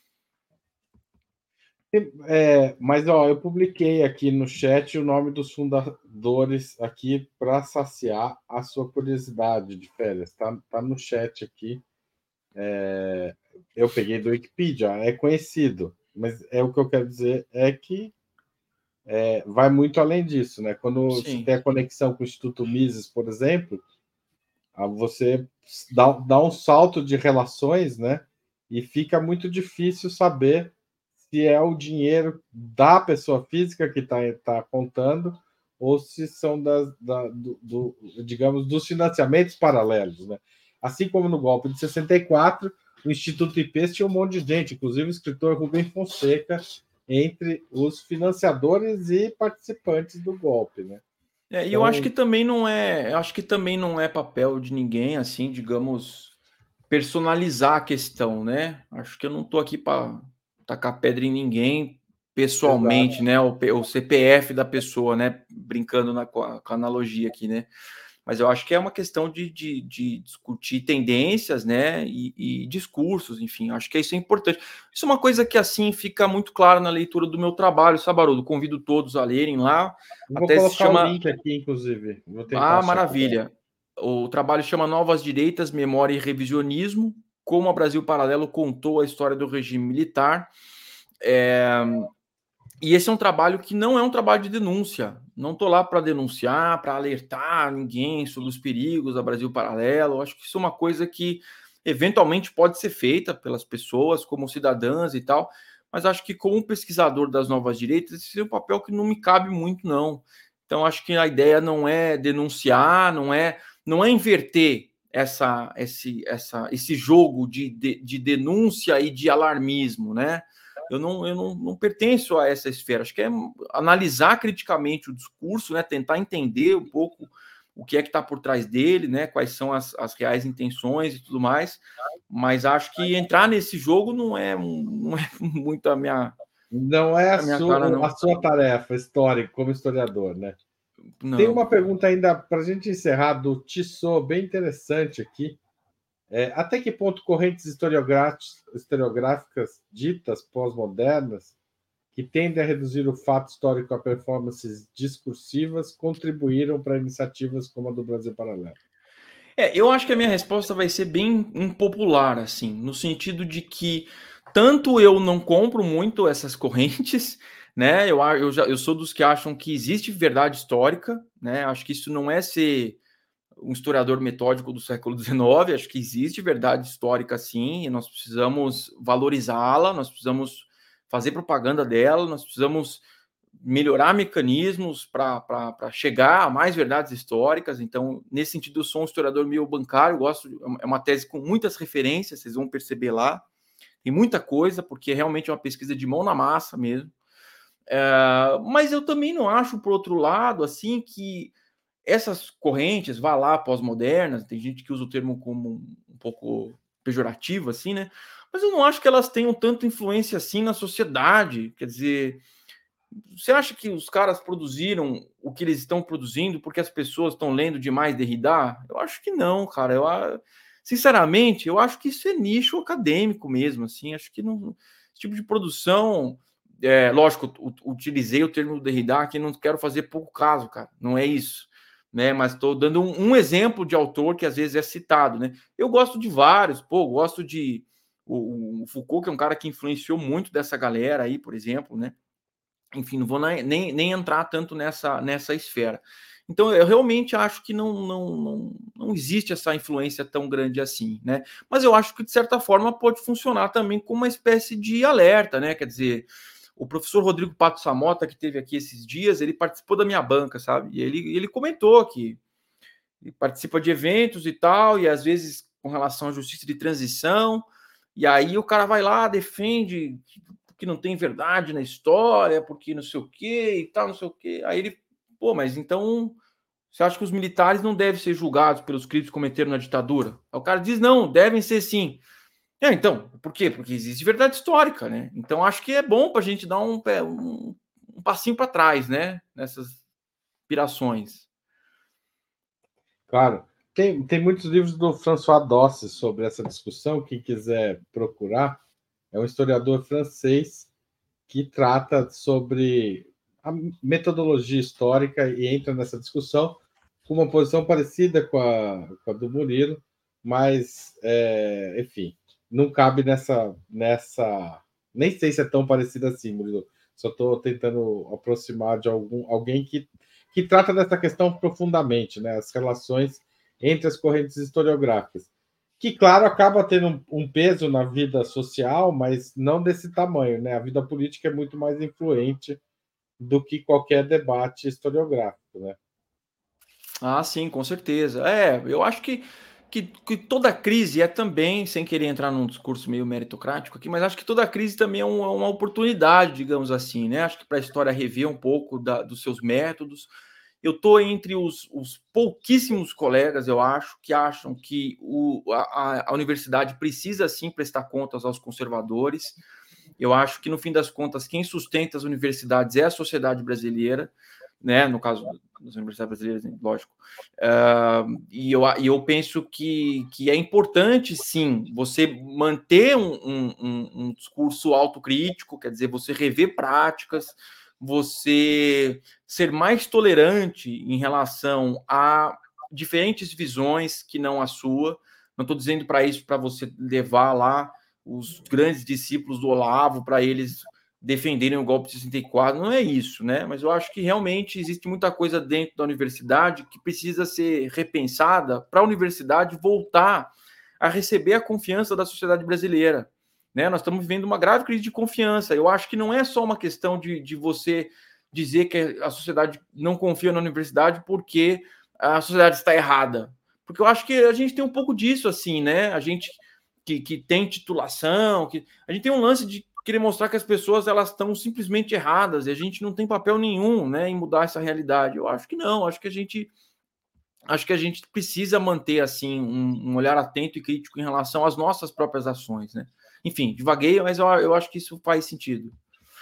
É, mas ó, eu publiquei aqui no chat o nome dos fundadores aqui para saciar a sua curiosidade de férias. Tá, tá no chat aqui. É, eu peguei do Wikipedia, é conhecido, mas é o que eu quero dizer é que é, vai muito além disso, né? Quando Sim. você tem a conexão com o Instituto Mises, por exemplo, você dá, dá um salto de relações, né? E fica muito difícil saber se é o dinheiro da pessoa física que está tá contando ou se são das, da, do, do, digamos, dos financiamentos paralelos, né? Assim como no golpe de sessenta e quatro, o Instituto I P tinha um monte de gente, inclusive o escritor Rubem Fonseca, entre os financiadores e participantes do golpe, né?
É, e então... eu acho que também não é, eu acho que também não é papel de ninguém, assim, digamos, personalizar a questão, né? Acho que eu não estou aqui para tacar pedra em ninguém pessoalmente, Exato. né? O, o C P F da pessoa, né? Brincando na, com, a, com a analogia aqui, né? Mas eu acho que é uma questão de, de, de discutir tendências, né? E, e discursos, enfim, acho que isso é importante. Isso é uma coisa que, assim, fica muito claro na leitura do meu trabalho, sabe, Haroldo? Convido todos a lerem lá.
Vou Até colocar se chama... o link aqui, inclusive. Vou tentar
ah, maravilha. Aqui. O trabalho chama Novas Direitas, Memória e Revisionismo, como o Brasil Paralelo contou a história do regime militar. É... E esse é um trabalho que não é um trabalho de denúncia. Não estou lá para denunciar, para alertar ninguém sobre os perigos da Brasil Paralelo. Eu acho que isso é uma coisa que eventualmente pode ser feita pelas pessoas, como cidadãs e tal, mas acho que como pesquisador das novas direitas, esse é um papel que não me cabe muito, não. Então, acho que a ideia não é denunciar, não é, não é inverter essa, esse, essa, esse jogo de, de, de denúncia e de alarmismo, né? Eu, não, eu não, não pertenço a essa esfera. Acho que é analisar criticamente o discurso, né? Tentar entender um pouco o que é que está por trás dele, né? Quais são as, as reais intenções e tudo mais. Mas acho que entrar nesse jogo não é, não é muito a minha...
Não é a, a, sua, cara, não. a sua tarefa histórica como historiador, né? Não. Tem uma pergunta ainda para a gente encerrar do Tissot, bem interessante aqui. É, até que ponto correntes historiográficas ditas pós-modernas, que tendem a reduzir o fato histórico a performances discursivas, contribuíram para iniciativas como a do Brasil Paralelo?
É, eu acho que a minha resposta vai ser bem impopular, assim, no sentido de que tanto eu não compro muito essas correntes, né? Eu, eu, já, eu sou dos que acham que existe verdade histórica, né? Acho que isso não é ser um historiador metódico do século dezenove, acho que existe verdade histórica sim, e nós precisamos valorizá-la, nós precisamos fazer propaganda dela, nós precisamos melhorar mecanismos para chegar a mais verdades históricas. Então, nesse sentido, eu sou um historiador meio bancário, gosto, é uma tese com muitas referências, vocês vão perceber lá, tem muita coisa, porque realmente é uma pesquisa de mão na massa mesmo. É, mas eu também não acho, por outro lado, assim, que essas correntes, vá lá, pós-modernas, tem gente que usa o termo como um pouco pejorativo, assim, né? Mas eu não acho que elas tenham tanta influência assim na sociedade. Quer dizer, você acha que os caras produziram o que eles estão produzindo porque as pessoas estão lendo demais Derrida? Eu acho que não, cara. Eu, sinceramente, eu acho que isso é nicho acadêmico mesmo, assim. Acho que não, esse tipo de produção... É, lógico, utilizei o termo Derrida aqui, não quero fazer pouco caso, cara. Não é isso. Né, mas estou dando um, um exemplo de autor que às vezes é citado, né? Eu gosto de vários, pô, gosto de o, o Foucault, que é um cara que influenciou muito dessa galera aí, por exemplo, né? Enfim, não vou nem, nem entrar tanto nessa, nessa esfera. Então, eu realmente acho que não, não, não, não existe essa influência tão grande assim, né? Mas eu acho que, de certa forma, pode funcionar também como uma espécie de alerta, né? Quer dizer, o professor Rodrigo Pato Samota, que teve aqui esses dias, ele participou da minha banca, sabe? E ele, ele comentou que ele participa de eventos e tal, e às vezes com relação à justiça de transição, e aí o cara vai lá, defende que não tem verdade na história, porque não sei o quê e tal, não sei o quê. Aí ele, pô, mas então você acha que os militares não devem ser julgados pelos crimes que cometeram na ditadura? Aí o cara diz, não, devem ser sim. É, então, por quê? Porque existe verdade histórica, né? Então, acho que é bom para a gente dar um, um, um passinho para trás, né? Nessas pirações.
Claro. Tem, tem muitos livros do François Dosse sobre essa discussão. Quem quiser procurar, é um historiador francês que trata sobre a metodologia histórica e entra nessa discussão com uma posição parecida com a, com a do Murilo, mas, é, enfim, não cabe nessa, nessa. Nem sei se é tão parecido assim, Murilo. Só estou tentando aproximar de algum, alguém que, que trata dessa questão profundamente, né? As relações entre as correntes historiográficas. Que, claro, acaba tendo um, um peso na vida social, mas não desse tamanho, né? A vida política é muito mais influente do que qualquer debate historiográfico, né?
Ah, sim, com certeza. É, eu acho que, que, que toda crise é também, sem querer entrar num discurso meio meritocrático aqui, mas acho que toda crise também é uma, uma oportunidade, digamos assim, né? Acho que para a história rever um pouco da, dos seus métodos. Eu estou entre os, os pouquíssimos colegas, eu acho, que acham que o, a, a universidade precisa sim prestar contas aos conservadores. Eu acho que, no fim das contas, quem sustenta as universidades é a sociedade brasileira, né? No caso das universidades brasileiras, lógico. Uh, e, eu, e eu penso que, que é importante, sim, você manter um, um, um discurso autocrítico, quer dizer, você rever práticas, você ser mais tolerante em relação a diferentes visões que não a sua. Não estou dizendo para isso para você levar lá os grandes discípulos do Olavo para eles defenderem o golpe de sessenta e quatro, não é isso, né? Mas eu acho que realmente existe muita coisa dentro da universidade que precisa ser repensada para a universidade voltar a receber a confiança da sociedade brasileira. Né? Nós estamos vivendo uma grave crise de confiança. Eu acho que não é só uma questão de, de você dizer que a sociedade não confia na universidade porque a sociedade está errada. Porque eu acho que a gente tem um pouco disso, assim, né? A gente que, que tem titulação, que a gente tem um lance de querer mostrar que as pessoas elas estão simplesmente erradas e a gente não tem papel nenhum, né, em mudar essa realidade. Eu acho que não, acho que a gente acho que a gente precisa manter assim um, um olhar atento e crítico em relação às nossas próprias ações, né? Enfim, divaguei, mas eu, eu acho que isso faz sentido.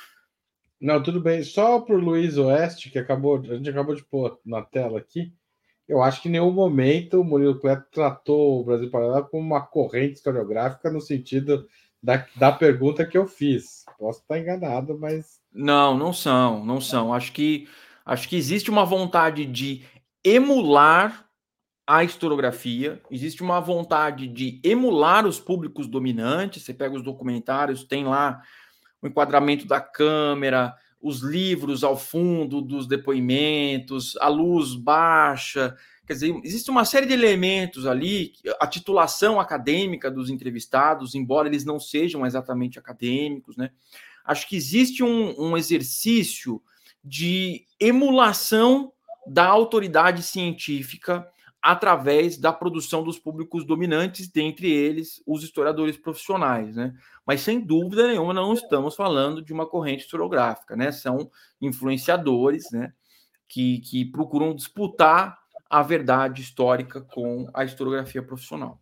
Não, tudo bem. Só para o Luiz Oeste, que acabou, a gente acabou de pôr na tela aqui, eu acho que em nenhum momento o Murilo Cleto tratou o Brasil Paralelo como uma corrente historiográfica no sentido da, da pergunta que eu fiz. Posso estar enganado, mas...
Não, não são, não são. Acho que, acho que existe uma vontade de emular a historiografia, existe uma vontade de emular os públicos dominantes. Você pega os documentários, tem lá o enquadramento da câmera, os livros ao fundo dos depoimentos, a luz baixa. Quer dizer, existe uma série de elementos ali, a titulação acadêmica dos entrevistados, embora eles não sejam exatamente acadêmicos, né? Acho que existe um, um exercício de emulação da autoridade científica através da produção dos públicos dominantes, dentre eles os historiadores profissionais, né? Mas sem dúvida nenhuma não estamos falando de uma corrente historiográfica, né? São influenciadores, né? Que, que procuram disputar a verdade histórica com a historiografia profissional.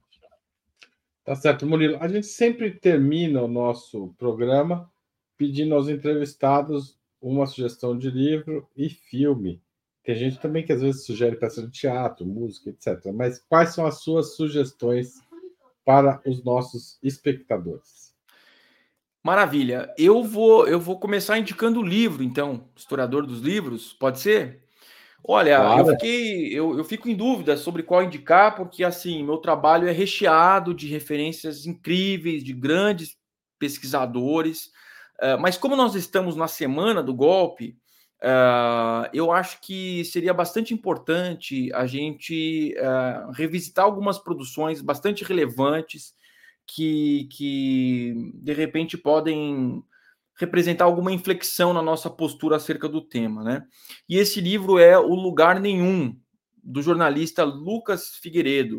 Tá certo, Murilo. A gente sempre termina o nosso programa pedindo aos entrevistados uma sugestão de livro e filme. Tem gente também que às vezes sugere peça de teatro, música, etcétera. Mas quais são as suas sugestões para os nossos espectadores?
Maravilha. Eu vou, eu vou começar indicando o livro, então, historiador dos livros, pode ser? Olha,
Claro.
eu fiquei, eu, eu fico em dúvida sobre qual indicar, porque assim, meu trabalho é recheado de referências incríveis, de grandes pesquisadores. Uh, mas como nós estamos na semana do golpe, uh, eu acho que seria bastante importante a gente uh, revisitar algumas produções bastante relevantes que, que de repente podem representar alguma inflexão na nossa postura acerca do tema, né? E esse livro é O Lugar Nenhum, do jornalista Lucas Figueiredo.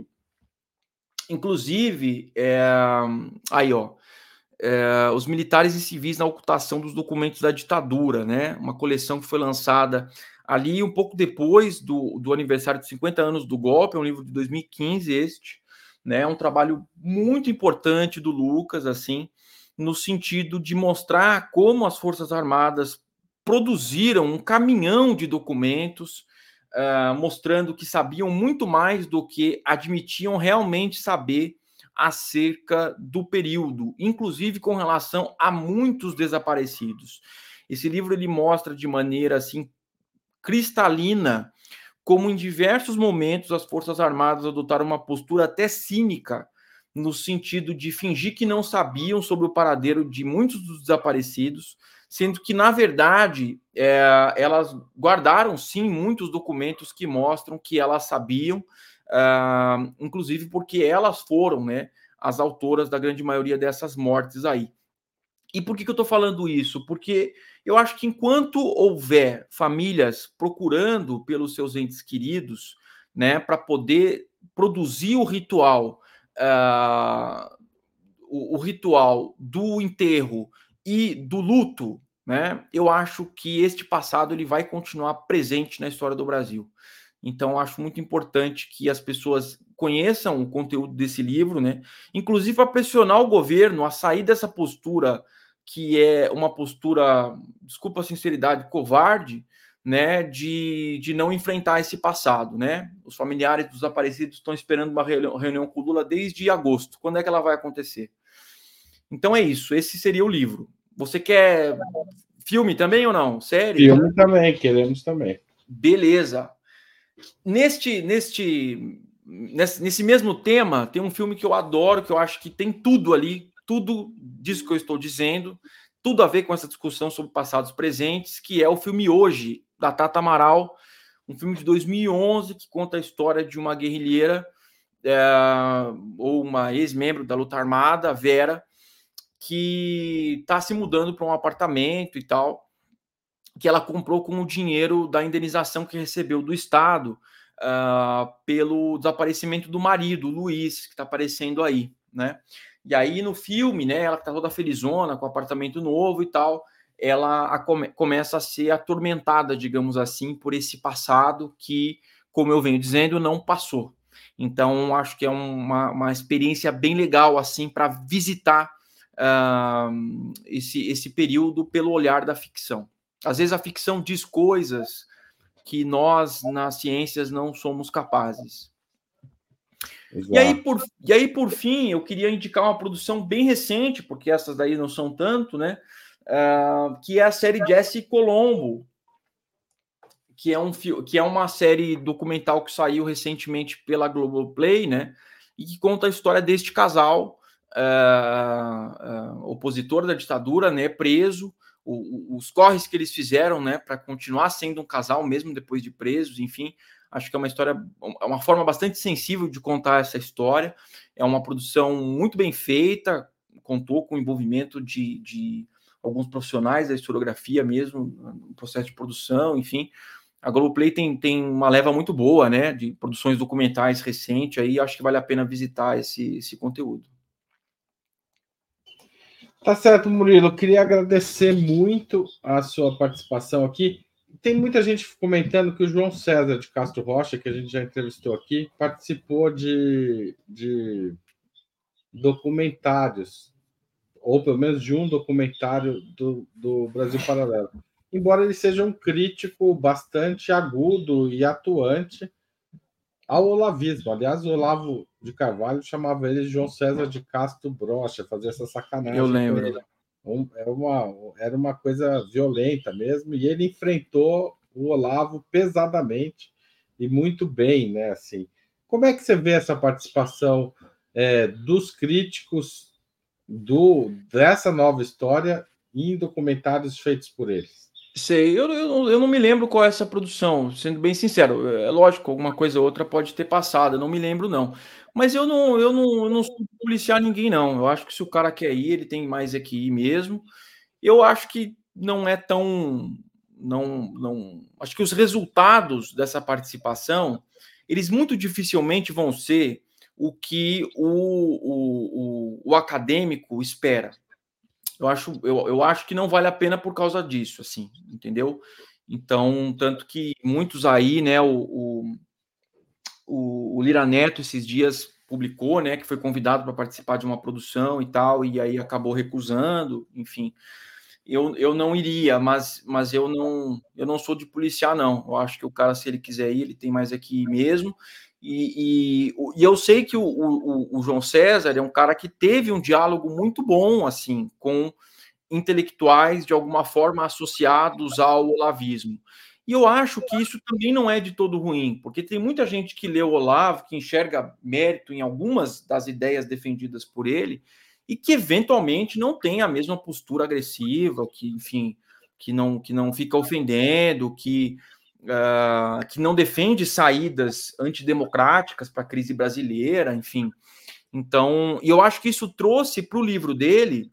Inclusive, é, aí, ó, é, os militares e civis na ocultação dos documentos da ditadura, né? Uma coleção que foi lançada ali um pouco depois do, do aniversário de cinquenta anos do golpe, é um livro de dois mil e quinze este, né? É um trabalho muito importante do Lucas, assim, no sentido de mostrar como as Forças Armadas produziram um caminhão de documentos, uh, mostrando que sabiam muito mais do que admitiam realmente saber acerca do período, inclusive com relação a muitos desaparecidos. Esse livro ele mostra de maneira assim cristalina como em diversos momentos as Forças Armadas adotaram uma postura até cínica no sentido de fingir que não sabiam sobre o paradeiro de muitos dos desaparecidos, sendo que, na verdade, é, elas guardaram, sim, muitos documentos que mostram que elas sabiam, uh, inclusive porque elas foram, né, as autoras da grande maioria dessas mortes aí. E por que, que eu estou falando isso? Porque eu acho que enquanto houver famílias procurando pelos seus entes queridos, né, para poder produzir o ritual, uh, o, o ritual do enterro e do luto, né, eu acho que este passado ele vai continuar presente na história do Brasil. Então, eu acho muito importante que as pessoas conheçam o conteúdo desse livro, né, inclusive para pressionar o governo a sair dessa postura que é uma postura, desculpa a sinceridade, covarde, né, de, de não enfrentar esse passado, né? Os familiares dos desaparecidos estão esperando uma reunião com o Lula desde agosto. Quando é que ela vai acontecer? Então é isso, esse seria o livro. Você quer filme também ou não? Série?
Filme também, queremos também.
Beleza. Neste, neste, nesse, nesse mesmo tema, tem um filme que eu adoro, que eu acho que tem tudo ali, tudo disso que eu estou dizendo, tudo a ver com essa discussão sobre passados presentes, que é o filme Hoje, da Tata Amaral, um filme de dois mil e onze que conta a história de uma guerrilheira é, ou uma ex-membro da luta armada, Vera, que está se mudando para um apartamento e tal, que ela comprou com o dinheiro da indenização que recebeu do Estado uh, pelo desaparecimento do marido, Luiz, que está aparecendo aí, né? E aí no filme, né, ela está toda felizona, com o apartamento novo e tal, ela a come, começa a ser atormentada, digamos assim, por esse passado que, como eu venho dizendo, não passou. Então, acho que é uma, uma experiência bem legal, assim, para visitar uh, esse, esse período pelo olhar da ficção. Às vezes a ficção diz coisas que nós, nas ciências, não somos capazes. E aí, por, e aí, por fim, eu queria indicar uma produção bem recente, porque essas daí não são tanto, né? Uh, que é a série Jesse Colombo, que é, um, que é uma série documental que saiu recentemente pela Globoplay, né? E que conta a história deste casal, uh, uh, opositor da ditadura, né? Preso, o, os corres que eles fizeram, né? Para continuar sendo um casal, mesmo depois de presos, enfim. Acho que é uma história, é uma forma bastante sensível de contar essa história. É uma produção muito bem feita, contou com o envolvimento de, de alguns profissionais da historiografia mesmo, no processo de produção, enfim. A Globoplay tem, tem uma leva muito boa, né, de produções documentais recentes, aí acho que vale a pena visitar esse, esse conteúdo.
Tá certo, Murilo. Queria agradecer muito a sua participação aqui. Tem muita gente comentando que o João César de Castro Rocha, que a gente já entrevistou aqui, participou de, de documentários, ou pelo menos de um documentário do, do Brasil Paralelo. Embora ele seja um crítico bastante agudo e atuante ao olavismo. Aliás, o Olavo de Carvalho chamava ele de João César de Castro Brocha, fazia essa sacanagem.
Eu lembro.
Um, era, uma, era uma coisa violenta mesmo, e ele enfrentou o Olavo pesadamente e muito bem, né? Assim, como é que você vê essa participação é, dos críticos do, dessa nova história em documentários feitos por eles?
Sei, eu, eu, eu não me lembro qual é essa produção, sendo bem sincero. É lógico, alguma coisa ou outra pode ter passado, eu não me lembro, não. Mas eu não, eu não, eu não sou policiar ninguém, não. Eu acho que se o cara quer ir, ele tem mais é que ir mesmo. Eu acho que não é tão. Não, não, acho que os resultados dessa participação, eles muito dificilmente vão ser o que o, o, o, o acadêmico espera. Eu acho, eu, eu acho que não vale a pena por causa disso, assim, entendeu? Então, tanto que muitos aí, né, o, o, o Lira Neto esses dias publicou, né, que foi convidado para participar de uma produção e tal, e aí acabou recusando, enfim. Eu, eu não iria, mas, mas eu não eu não sou de policiar, não. Eu acho que o cara, se ele quiser ir, ele tem mais aqui mesmo. E, e, e eu sei que o, o, o João César é um cara que teve um diálogo muito bom, assim, com intelectuais de alguma forma associados ao olavismo. E eu acho que isso também não é de todo ruim, porque tem muita gente que lê o Olavo, que enxerga mérito em algumas das ideias defendidas por ele, e que eventualmente não tem a mesma postura agressiva, que, enfim, que não, que não fica ofendendo, que, uh, que não defende saídas antidemocráticas para a crise brasileira, enfim. Então, e eu acho que isso trouxe para o livro dele,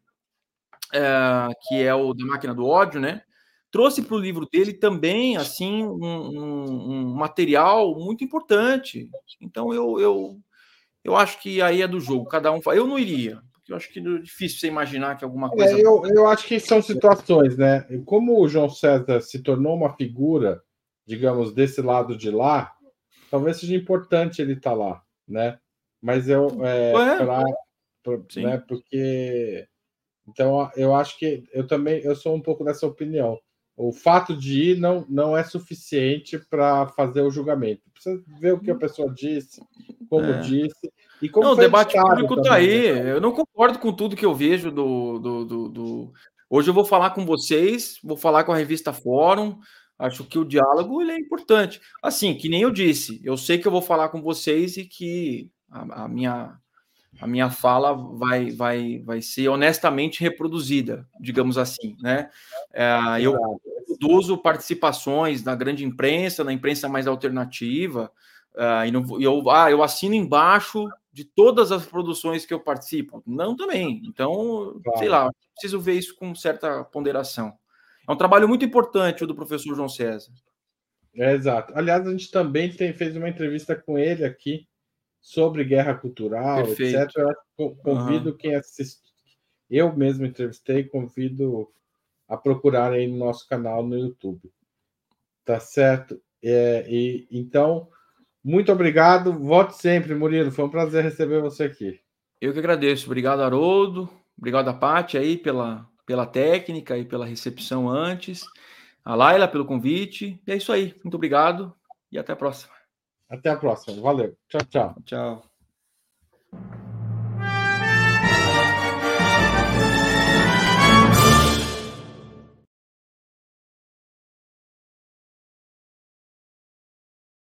uh, que é o Da Máquina do Ódio, né? Trouxe para o livro dele também, assim, um, um, um material muito importante. Então, eu, eu, eu acho que aí é do jogo, cada um faz. Eu não iria, porque eu acho que é difícil você imaginar que alguma coisa...
É, eu, eu acho que são situações, né? Como o João César se tornou uma figura, digamos, desse lado de lá, talvez seja importante ele estar lá, né? Mas eu, é,
É,
pra, pra,
sim.
né? Porque, então, eu acho que eu também, eu sou um pouco dessa opinião. O fato de ir não, não é suficiente para fazer o julgamento. Precisa ver o que a pessoa disse, como
É.
disse, e como
Não, o
foi
debate
editado
público está
também,
aí.
né?
Eu não concordo com tudo que eu vejo do, do, do, do... Hoje eu vou falar com vocês, vou falar com a revista Fórum. Acho que o diálogo ele é importante. Assim, que nem eu disse, eu sei que eu vou falar com vocês e que a, a minha, a minha fala vai, vai, vai ser honestamente reproduzida, digamos assim, né? É, eu produzo participações na grande imprensa, na imprensa mais alternativa, uh, e não, eu, ah, eu assino embaixo de todas as produções que eu participo. Não também. Então,
Claro.
sei lá, preciso ver isso com certa ponderação. É um trabalho muito importante o do professor João César.
É, exato. Aliás, a gente também tem, fez uma entrevista com ele aqui sobre guerra cultural,
Perfeito.
etcétera. Eu convido uhum. quem assiste. Eu mesmo entrevistei, convido a procurar aí no nosso canal no YouTube. Tá certo? É, e, então, muito obrigado. Volte sempre, Murilo. Foi um prazer receber você aqui.
Eu que agradeço. Obrigado, Haroldo. Obrigado a Paty aí pela, pela técnica e pela recepção antes. A Laila pelo convite. E é isso aí. Muito obrigado e até a próxima.
Até a próxima. Valeu. Tchau, tchau.
Tchau.